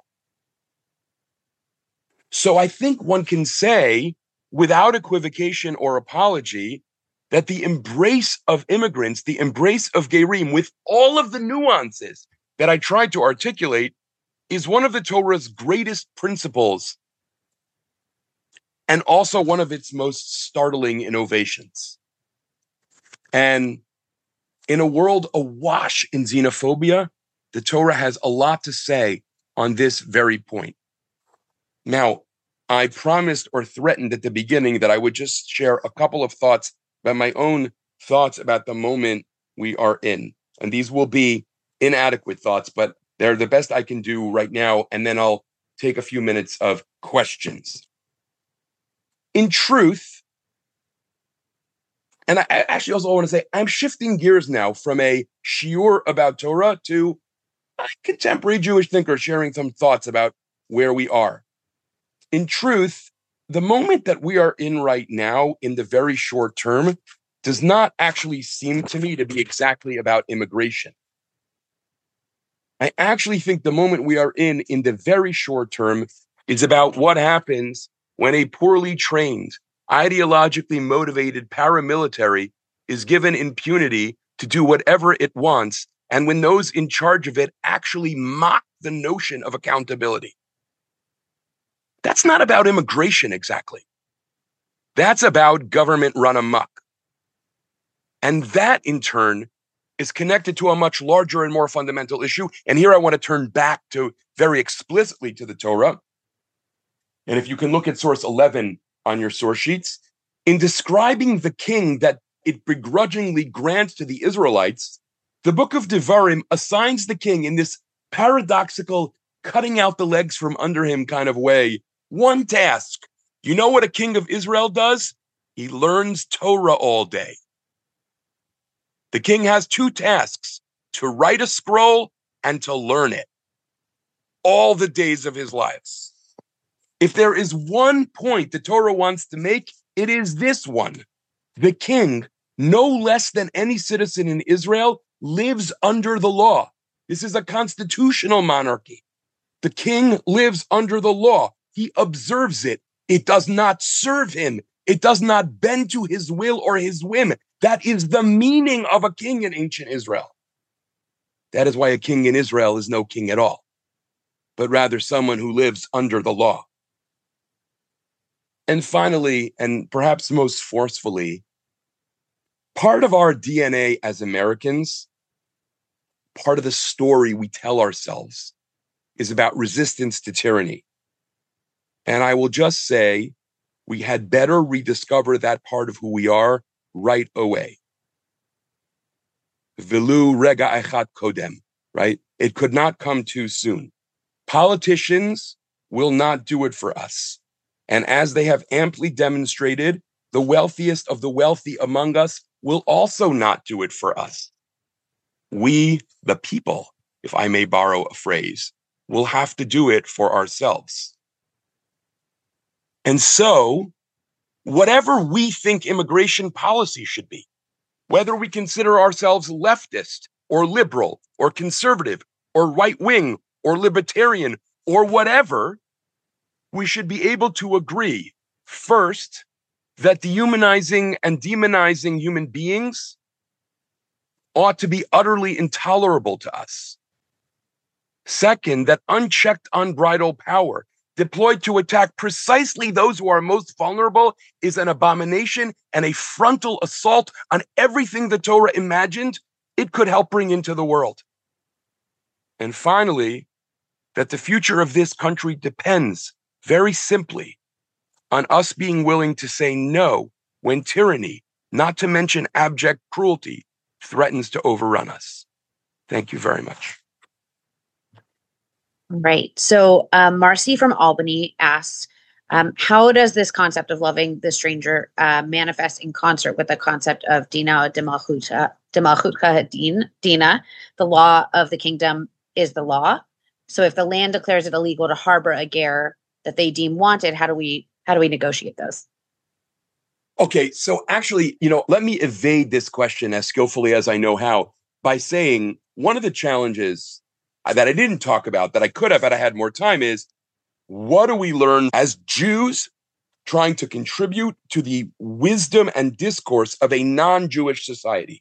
So I think one can say, without equivocation or apology, that the embrace of immigrants, the embrace of Gerim, with all of the nuances that I tried to articulate, is one of the Torah's greatest principles and also one of its most startling innovations. And in a world awash in xenophobia, the Torah has a lot to say on this very point. Now, I promised or threatened at the beginning that I would just share a couple of thoughts about my own thoughts about the moment we are in. And these will be inadequate thoughts, but they're the best I can do right now. And then I'll take a few minutes of questions. In truth, and I actually also want to say, I'm shifting gears now from a shiur about Torah to a contemporary Jewish thinker sharing some thoughts about where we are. In truth, the moment that we are in right now, in the very short term, does not actually seem to me to be exactly about immigration. I actually think the moment we are in, in the very short term, is about what happens when a poorly trained, ideologically motivated paramilitary is given impunity to do whatever it wants, and when those in charge of it actually mock the notion of accountability. That's not about immigration exactly. That's about government run amok. And that, in turn, is connected to a much larger and more fundamental issue. And here I want to turn back to very explicitly to the Torah. And if you can look at source eleven on your source sheets, in describing the king that it begrudgingly grants to the Israelites, the book of Devarim assigns the king in this paradoxical, cutting out the legs from under him kind of way, one task. You know what a king of Israel does? He learns Torah all day. The king has two tasks, to write a scroll and to learn it all the days of his lives. If there is one point the Torah wants to make, it is this one. The king, no less than any citizen in Israel, lives under the law. This is a constitutional monarchy. The king lives under the law. He observes it. It does not serve him. It does not bend to his will or his whim. That is the meaning of a king in ancient Israel. That is why a king in Israel is no king at all, but rather someone who lives under the law. And finally, and perhaps most forcefully, part of our D N A as Americans, part of the story we tell ourselves, is about resistance to tyranny. And I will just say, we had better rediscover that part of who we are right away. Vilu rega echad kodem, right? It could not come too soon. Politicians will not do it for us. And as they have amply demonstrated, the wealthiest of the wealthy among us will also not do it for us. We, the people, if I may borrow a phrase, will have to do it for ourselves. And so, whatever we think immigration policy should be, whether we consider ourselves leftist or liberal or conservative or right-wing or libertarian or whatever, we should be able to agree, first, that dehumanizing and demonizing human beings ought to be utterly intolerable to us. Second, that unchecked, unbridled power deployed to attack precisely those who are most vulnerable is an abomination and a frontal assault on everything the Torah imagined it could help bring into the world. And finally, that the future of this country depends, very simply, on us being willing to say no when tyranny, not to mention abject cruelty, threatens to overrun us. Thank you very much. Right. So um, Marcy from Albany asks, um, how does this concept of loving the stranger uh, manifest in concert with the concept of Dina de Malchuta, de Malchuta Din, Dina, the law of the kingdom is the law. So if the land declares it illegal to harbor a ger that they deem wanted, how do we how do we negotiate those? Okay, so actually, you know, let me evade this question as skillfully as I know how by saying one of the challenges that I didn't talk about that I could have had I had more time is, what do we learn as Jews trying to contribute to the wisdom and discourse of a non-Jewish society?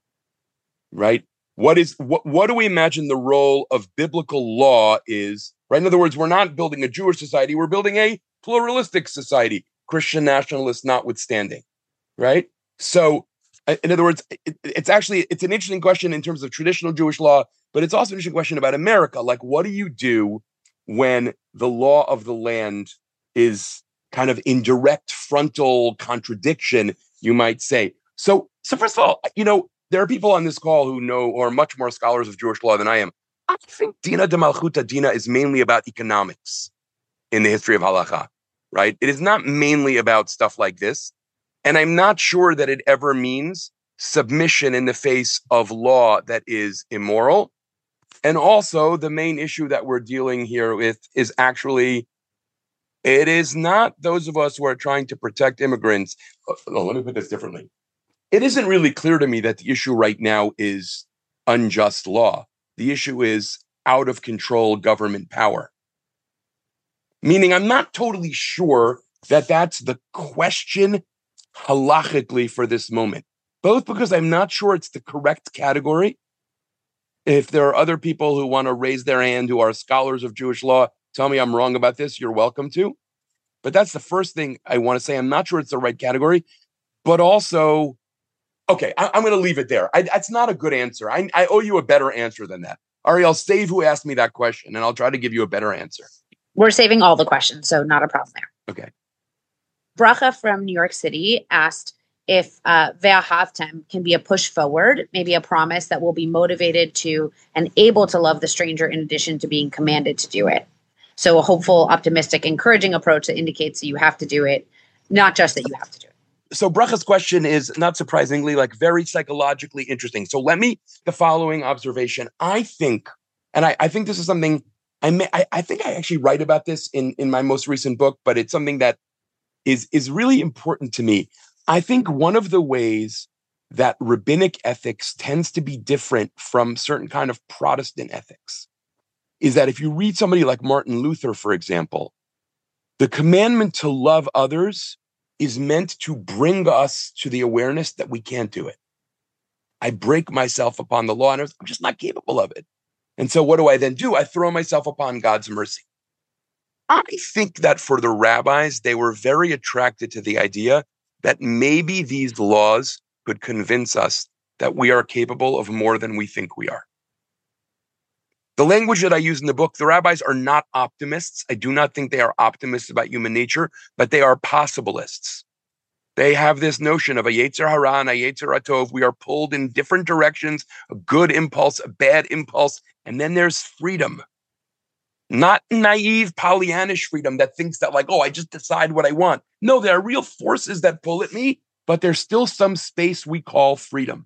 Right? What is what, what do we imagine the role of biblical law is? Right? In other words, we're not building a Jewish society, we're building a pluralistic society, Christian nationalists notwithstanding. Right? So, in other words, it, it's actually it's an interesting question in terms of traditional Jewish law, but it's also an interesting question about America. Like, what do you do when the law of the land is kind of in direct frontal contradiction, you might say? So, so first of all, you know, there are people on this call who know or are much more scholars of Jewish law than I am. I think Dina de Malchuta Dina is mainly about economics in the history of halacha, right? It is not mainly about stuff like this. And I'm not sure that it ever means submission in the face of law that is immoral. And also, the main issue that we're dealing here with is actually, it is not those of us who are trying to protect immigrants. Oh, let me put this differently. It isn't really clear to me that the issue right now is unjust law. The issue is out of control government power. Meaning, I'm not totally sure that that's the question halachically for this moment, both because I'm not sure it's the correct category. If there are other people who want to raise their hand who are scholars of Jewish law, tell me I'm wrong about this, you're welcome to. But that's the first thing I want to say. I'm not sure it's the right category, but also, okay, I, I'm going to leave it there. I, that's not a good answer. I, I owe you a better answer than that. Ariel, save who asked me that question, and I'll try to give you a better answer. We're saving all the questions, so not a problem there. Okay. Bracha from New York City asked if uh, Ve'ahavtem can be a push forward, maybe a promise that we'll be motivated to and able to love the stranger in addition to being commanded to do it. So a hopeful, optimistic, encouraging approach that indicates that you have to do it, not just that you have to do it. So Bracha's question is, not surprisingly, like very psychologically interesting. So let me, the following observation. I think, and I, I think this is something, I, may, I I think I actually write about this in, in my most recent book, but it's something that is, is really important to me. I think one of the ways that rabbinic ethics tends to be different from certain kind of Protestant ethics is that if you read somebody like Martin Luther, for example, the commandment to love others is meant to bring us to the awareness that we can't do it. I break myself upon the law and I'm just not capable of it. And so what do I then do? I throw myself upon God's mercy. I think that for the rabbis, they were very attracted to the idea that maybe these laws could convince us that we are capable of more than we think we are. The language that I use in the book, the rabbis are not optimists. I do not think they are optimists about human nature, but they are possibilists. They have this notion of a Yetzer Hara and a Yetzer Hatov. We are pulled in different directions, a good impulse, a bad impulse, and then there's freedom. Not naive Pollyannish freedom that thinks that like, oh, I just decide what I want. No, there are real forces that pull at me, but there's still some space we call freedom.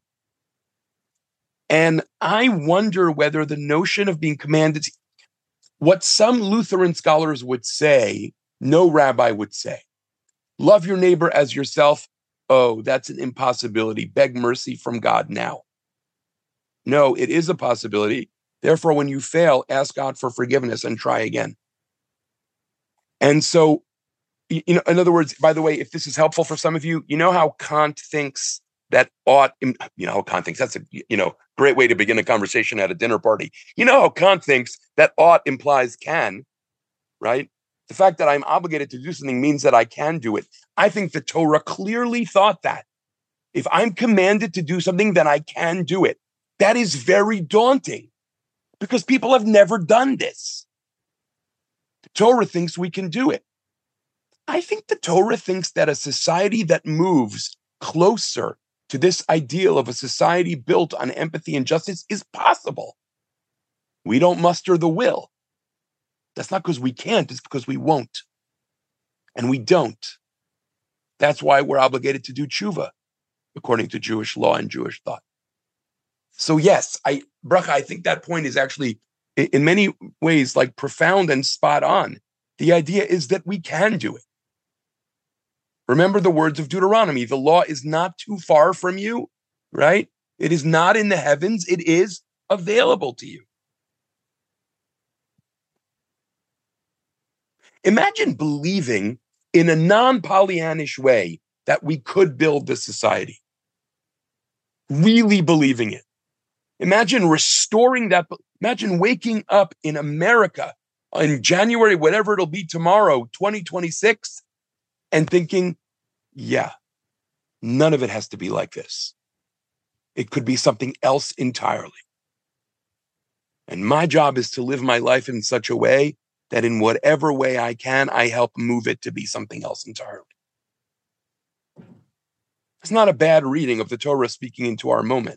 And I wonder whether the notion of being commanded, what some Lutheran scholars would say, no rabbi would say, love your neighbor as yourself. Oh, that's an impossibility. Beg mercy from God now. No, it is a possibility. Therefore, when you fail, ask God for forgiveness and try again. And so, you know, in other words, by the way, if this is helpful for some of you, you know how Kant thinks that ought, you know how Kant thinks, that's a, you know, great way to begin a conversation at a dinner party. You know how Kant thinks that ought implies can, right? The fact that I'm obligated to do something means that I can do it. I think the Torah clearly thought that. If I'm commanded to do something, then I can do it. That is very daunting because people have never done this. The Torah thinks we can do it. I think the Torah thinks that a society that moves closer to this ideal of a society built on empathy and justice is possible. We don't muster the will. That's not because we can't, it's because we won't. And we don't. That's why we're obligated to do tshuva, according to Jewish law and Jewish thought. So yes, I, Bracha, I think that point is actually, in many ways, like profound and spot on. The idea is that we can do it. Remember the words of Deuteronomy, the law is not too far from you, right? It is not in the heavens, it is available to you. Imagine believing in a non-Pollyannish way that we could build this society. Really believing it. Imagine restoring that. Imagine waking up in America in January, whatever it'll be tomorrow, twenty twenty-six, and thinking, yeah, none of it has to be like this. It could be something else entirely. And my job is to live my life in such a way that in whatever way I can, I help move it to be something else entirely. It's not a bad reading of the Torah speaking into our moment.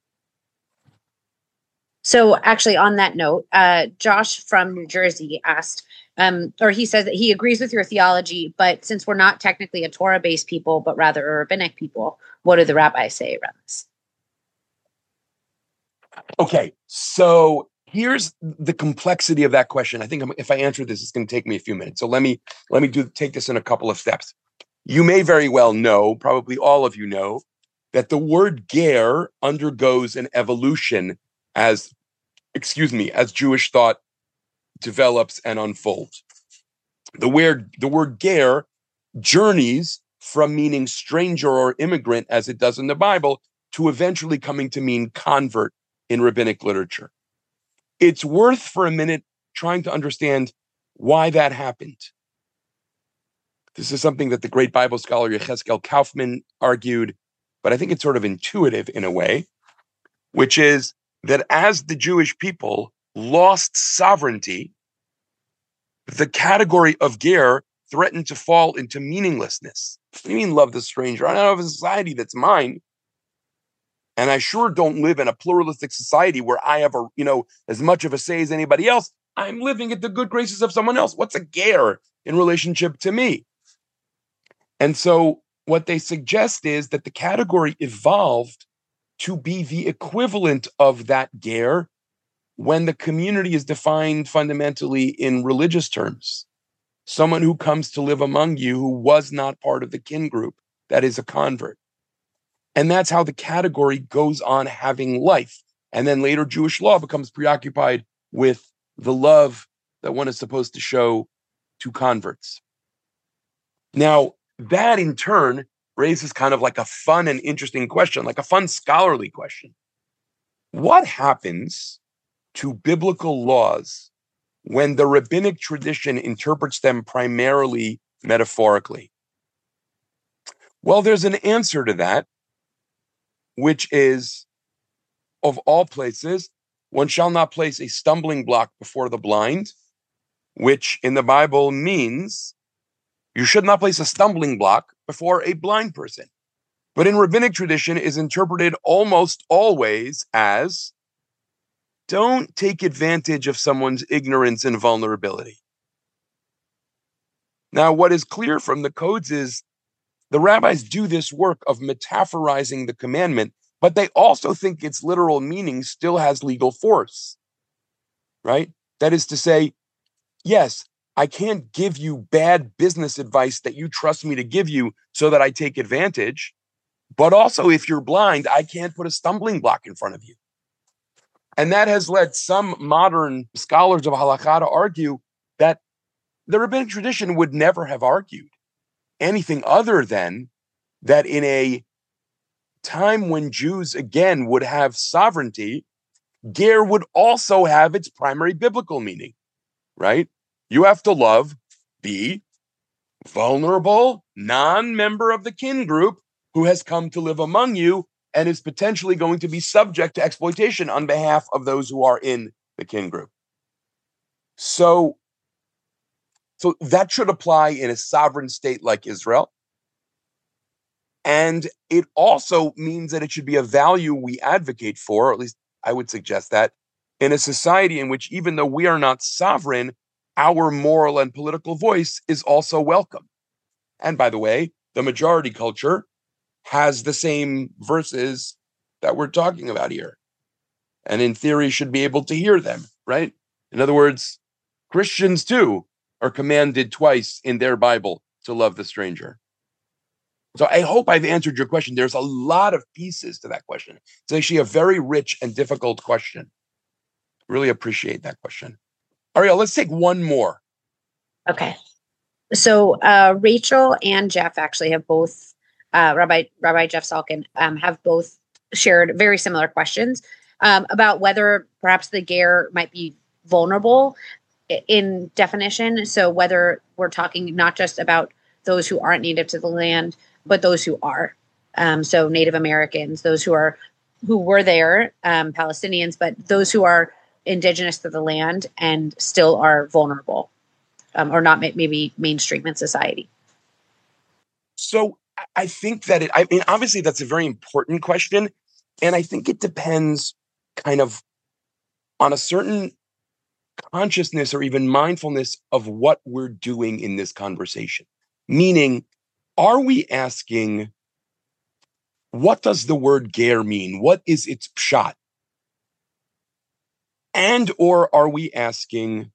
So actually on that note, uh, Josh from New Jersey asked, um, or he says that he agrees with your theology, but since we're not technically a Torah-based people, but rather a rabbinic people, what do the rabbis say around this? Okay, so here's the complexity of that question. I think if I answer this, it's going to take me a few minutes. So let me let me do take this in a couple of steps. You may very well know, probably all of you know, that the word ger undergoes an evolution as, excuse me, as Jewish thought develops and unfolds. The word, the word ger journeys from meaning stranger or immigrant, as it does in the Bible, to eventually coming to mean convert in rabbinic literature. It's worth for a minute trying to understand why that happened. This is something that the great Bible scholar Yechezkel Kaufman argued, but I think it's sort of intuitive in a way, which is that as the Jewish people lost sovereignty, the category of ger threatened to fall into meaninglessness. What do you mean love the stranger? I don't have a society that's mine. And I sure don't live in a pluralistic society where I have a, you know, as much of a say as anybody else. I'm living at the good graces of someone else. What's a ger in relationship to me? And so what they suggest is that the category evolved to be the equivalent of that ger when the community is defined fundamentally in religious terms. Someone who comes to live among you who was not part of the kin group, that is a convert. And that's how the category goes on having life. And then later Jewish law becomes preoccupied with the love that one is supposed to show to converts. Now, that in turn raises kind of like a fun and interesting question, like a fun scholarly question. What happens to biblical laws when the rabbinic tradition interprets them primarily metaphorically? Well, there's an answer to that, which is, of all places, one shall not place a stumbling block before the blind, which in the Bible means you should not place a stumbling block before a blind person. But in rabbinic tradition is interpreted almost always as don't take advantage of someone's ignorance and vulnerability. Now, what is clear from the codes is the rabbis do this work of metaphorizing the commandment, but they also think its literal meaning still has legal force, right? That is to say, yes, I can't give you bad business advice that you trust me to give you so that I take advantage, but also if you're blind, I can't put a stumbling block in front of you. And that has led some modern scholars of halakha to argue that the rabbinic tradition would never have argued anything other than that in a time when Jews, again, would have sovereignty, ger would also have its primary biblical meaning, right? You have to love the vulnerable, non-member of the kin group who has come to live among you and is potentially going to be subject to exploitation on behalf of those who are in the kin group. So, so that should apply in a sovereign state like Israel. And it also means that it should be a value we advocate for, or at least I would suggest that, in a society in which, even though we are not sovereign, our moral and political voice is also welcome. And by the way, the majority culture has the same verses that we're talking about here, and in theory should be able to hear them, right? In other words, Christians too are commanded twice in their Bible to love the stranger. So I hope I've answered your question. There's a lot of pieces to that question. It's actually a very rich and difficult question. Really appreciate that question. Ariel, let's take one more. Okay. So uh, Rachel and Jeff actually have both, uh, Rabbi Rabbi Jeff Salkin, um, have both shared very similar questions um, about whether perhaps the ger might be vulnerable in definition. So whether we're talking not just about those who aren't native to the land, but those who are. Um, so Native Americans, those who are who were there, um, Palestinians, but those who are indigenous to the land and still are vulnerable, um, or not maybe mainstream in society. So I think that it, I mean, obviously that's a very important question. And I think it depends kind of on a certain consciousness or even mindfulness of what we're doing in this conversation. Meaning, are we asking, what does the word ger mean? What is its pshat? And or are we asking,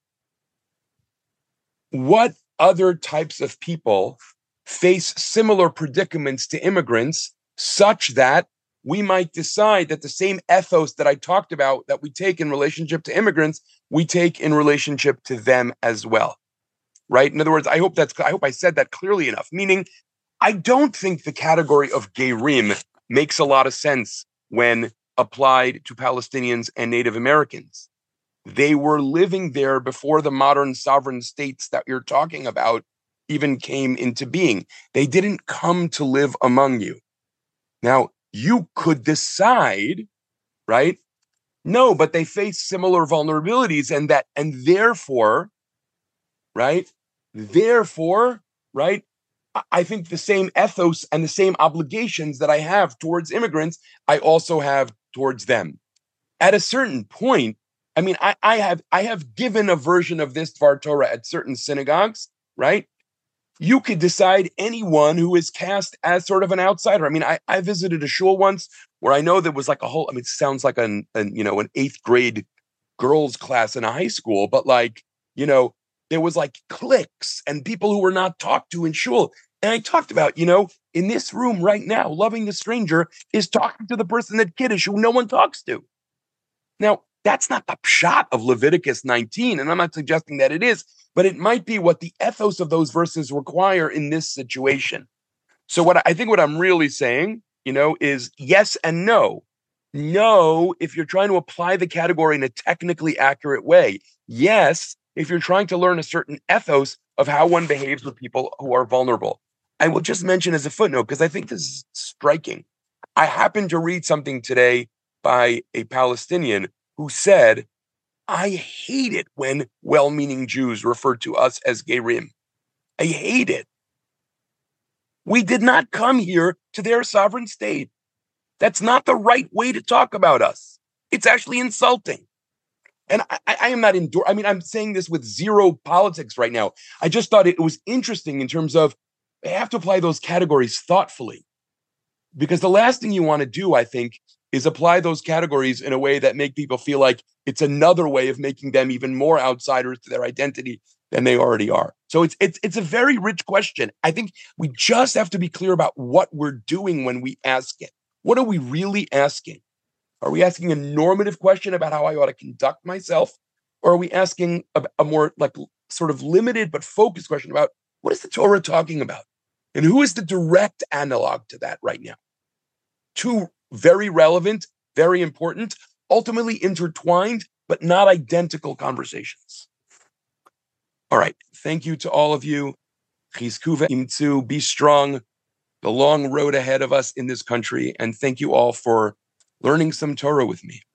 what other types of people face similar predicaments to immigrants such that we might decide that the same ethos that I talked about that we take in relationship to immigrants, we take in relationship to them as well, right? In other words, I hope that's, I hope I said that clearly enough, meaning I don't think the category of gerim makes a lot of sense when applied to Palestinians and Native Americans. They were living there before the modern sovereign states that you're talking about even came into being. They didn't come to live among you. Now, you could decide, right? No, but they face similar vulnerabilities, and that, and therefore, right? Therefore, right? I think the same ethos and the same obligations that I have towards immigrants, I also have towards them. At a certain point, I mean, I, I have I have given a version of this Dvar Torah at certain synagogues, right? You could decide anyone who is cast as sort of an outsider. I mean, I, I visited a shul once where I know there was like a whole, I mean, it sounds like an, an, you know, an eighth grade girls class in a high school, but like, you know, there was like cliques and people who were not talked to in shul. And I talked about, you know, in this room right now, loving the stranger is talking to the person that kiddush who no one talks to. Now, that's not the pshat of Leviticus nineteen, and I'm not suggesting that it is, but it might be what the ethos of those verses require in this situation. So what I think what I'm really saying, you know, is yes and no. No, if you're trying to apply the category in a technically accurate way. Yes, if you're trying to learn a certain ethos of how one behaves with people who are vulnerable. I will just mention as a footnote, because I think this is striking. I happened to read something today by a Palestinian who said, I hate it when well-meaning Jews refer to us as gerim. I hate it. We did not come here to their sovereign state. That's not the right way to talk about us. It's actually insulting. And I, I am not endor- I mean, I'm saying this with zero politics right now. I just thought it was interesting in terms of they have to apply those categories thoughtfully. Because the last thing you want to do, I think, is apply those categories in a way that make people feel like it's another way of making them even more outsiders to their identity than they already are. So it's it's it's a very rich question. I think we just have to be clear about what we're doing when we ask it. What are we really asking? Are we asking a normative question about how I ought to conduct myself? Or are we asking a, a more like sort of limited but focused question about what is the Torah talking about? And who is the direct analog to that right now? Two very relevant, very important, ultimately intertwined, but not identical conversations. All right. Thank you to all of you. Chizku ve'imtzu, be strong. The long road ahead of us in this country. And thank you all for learning some Torah with me.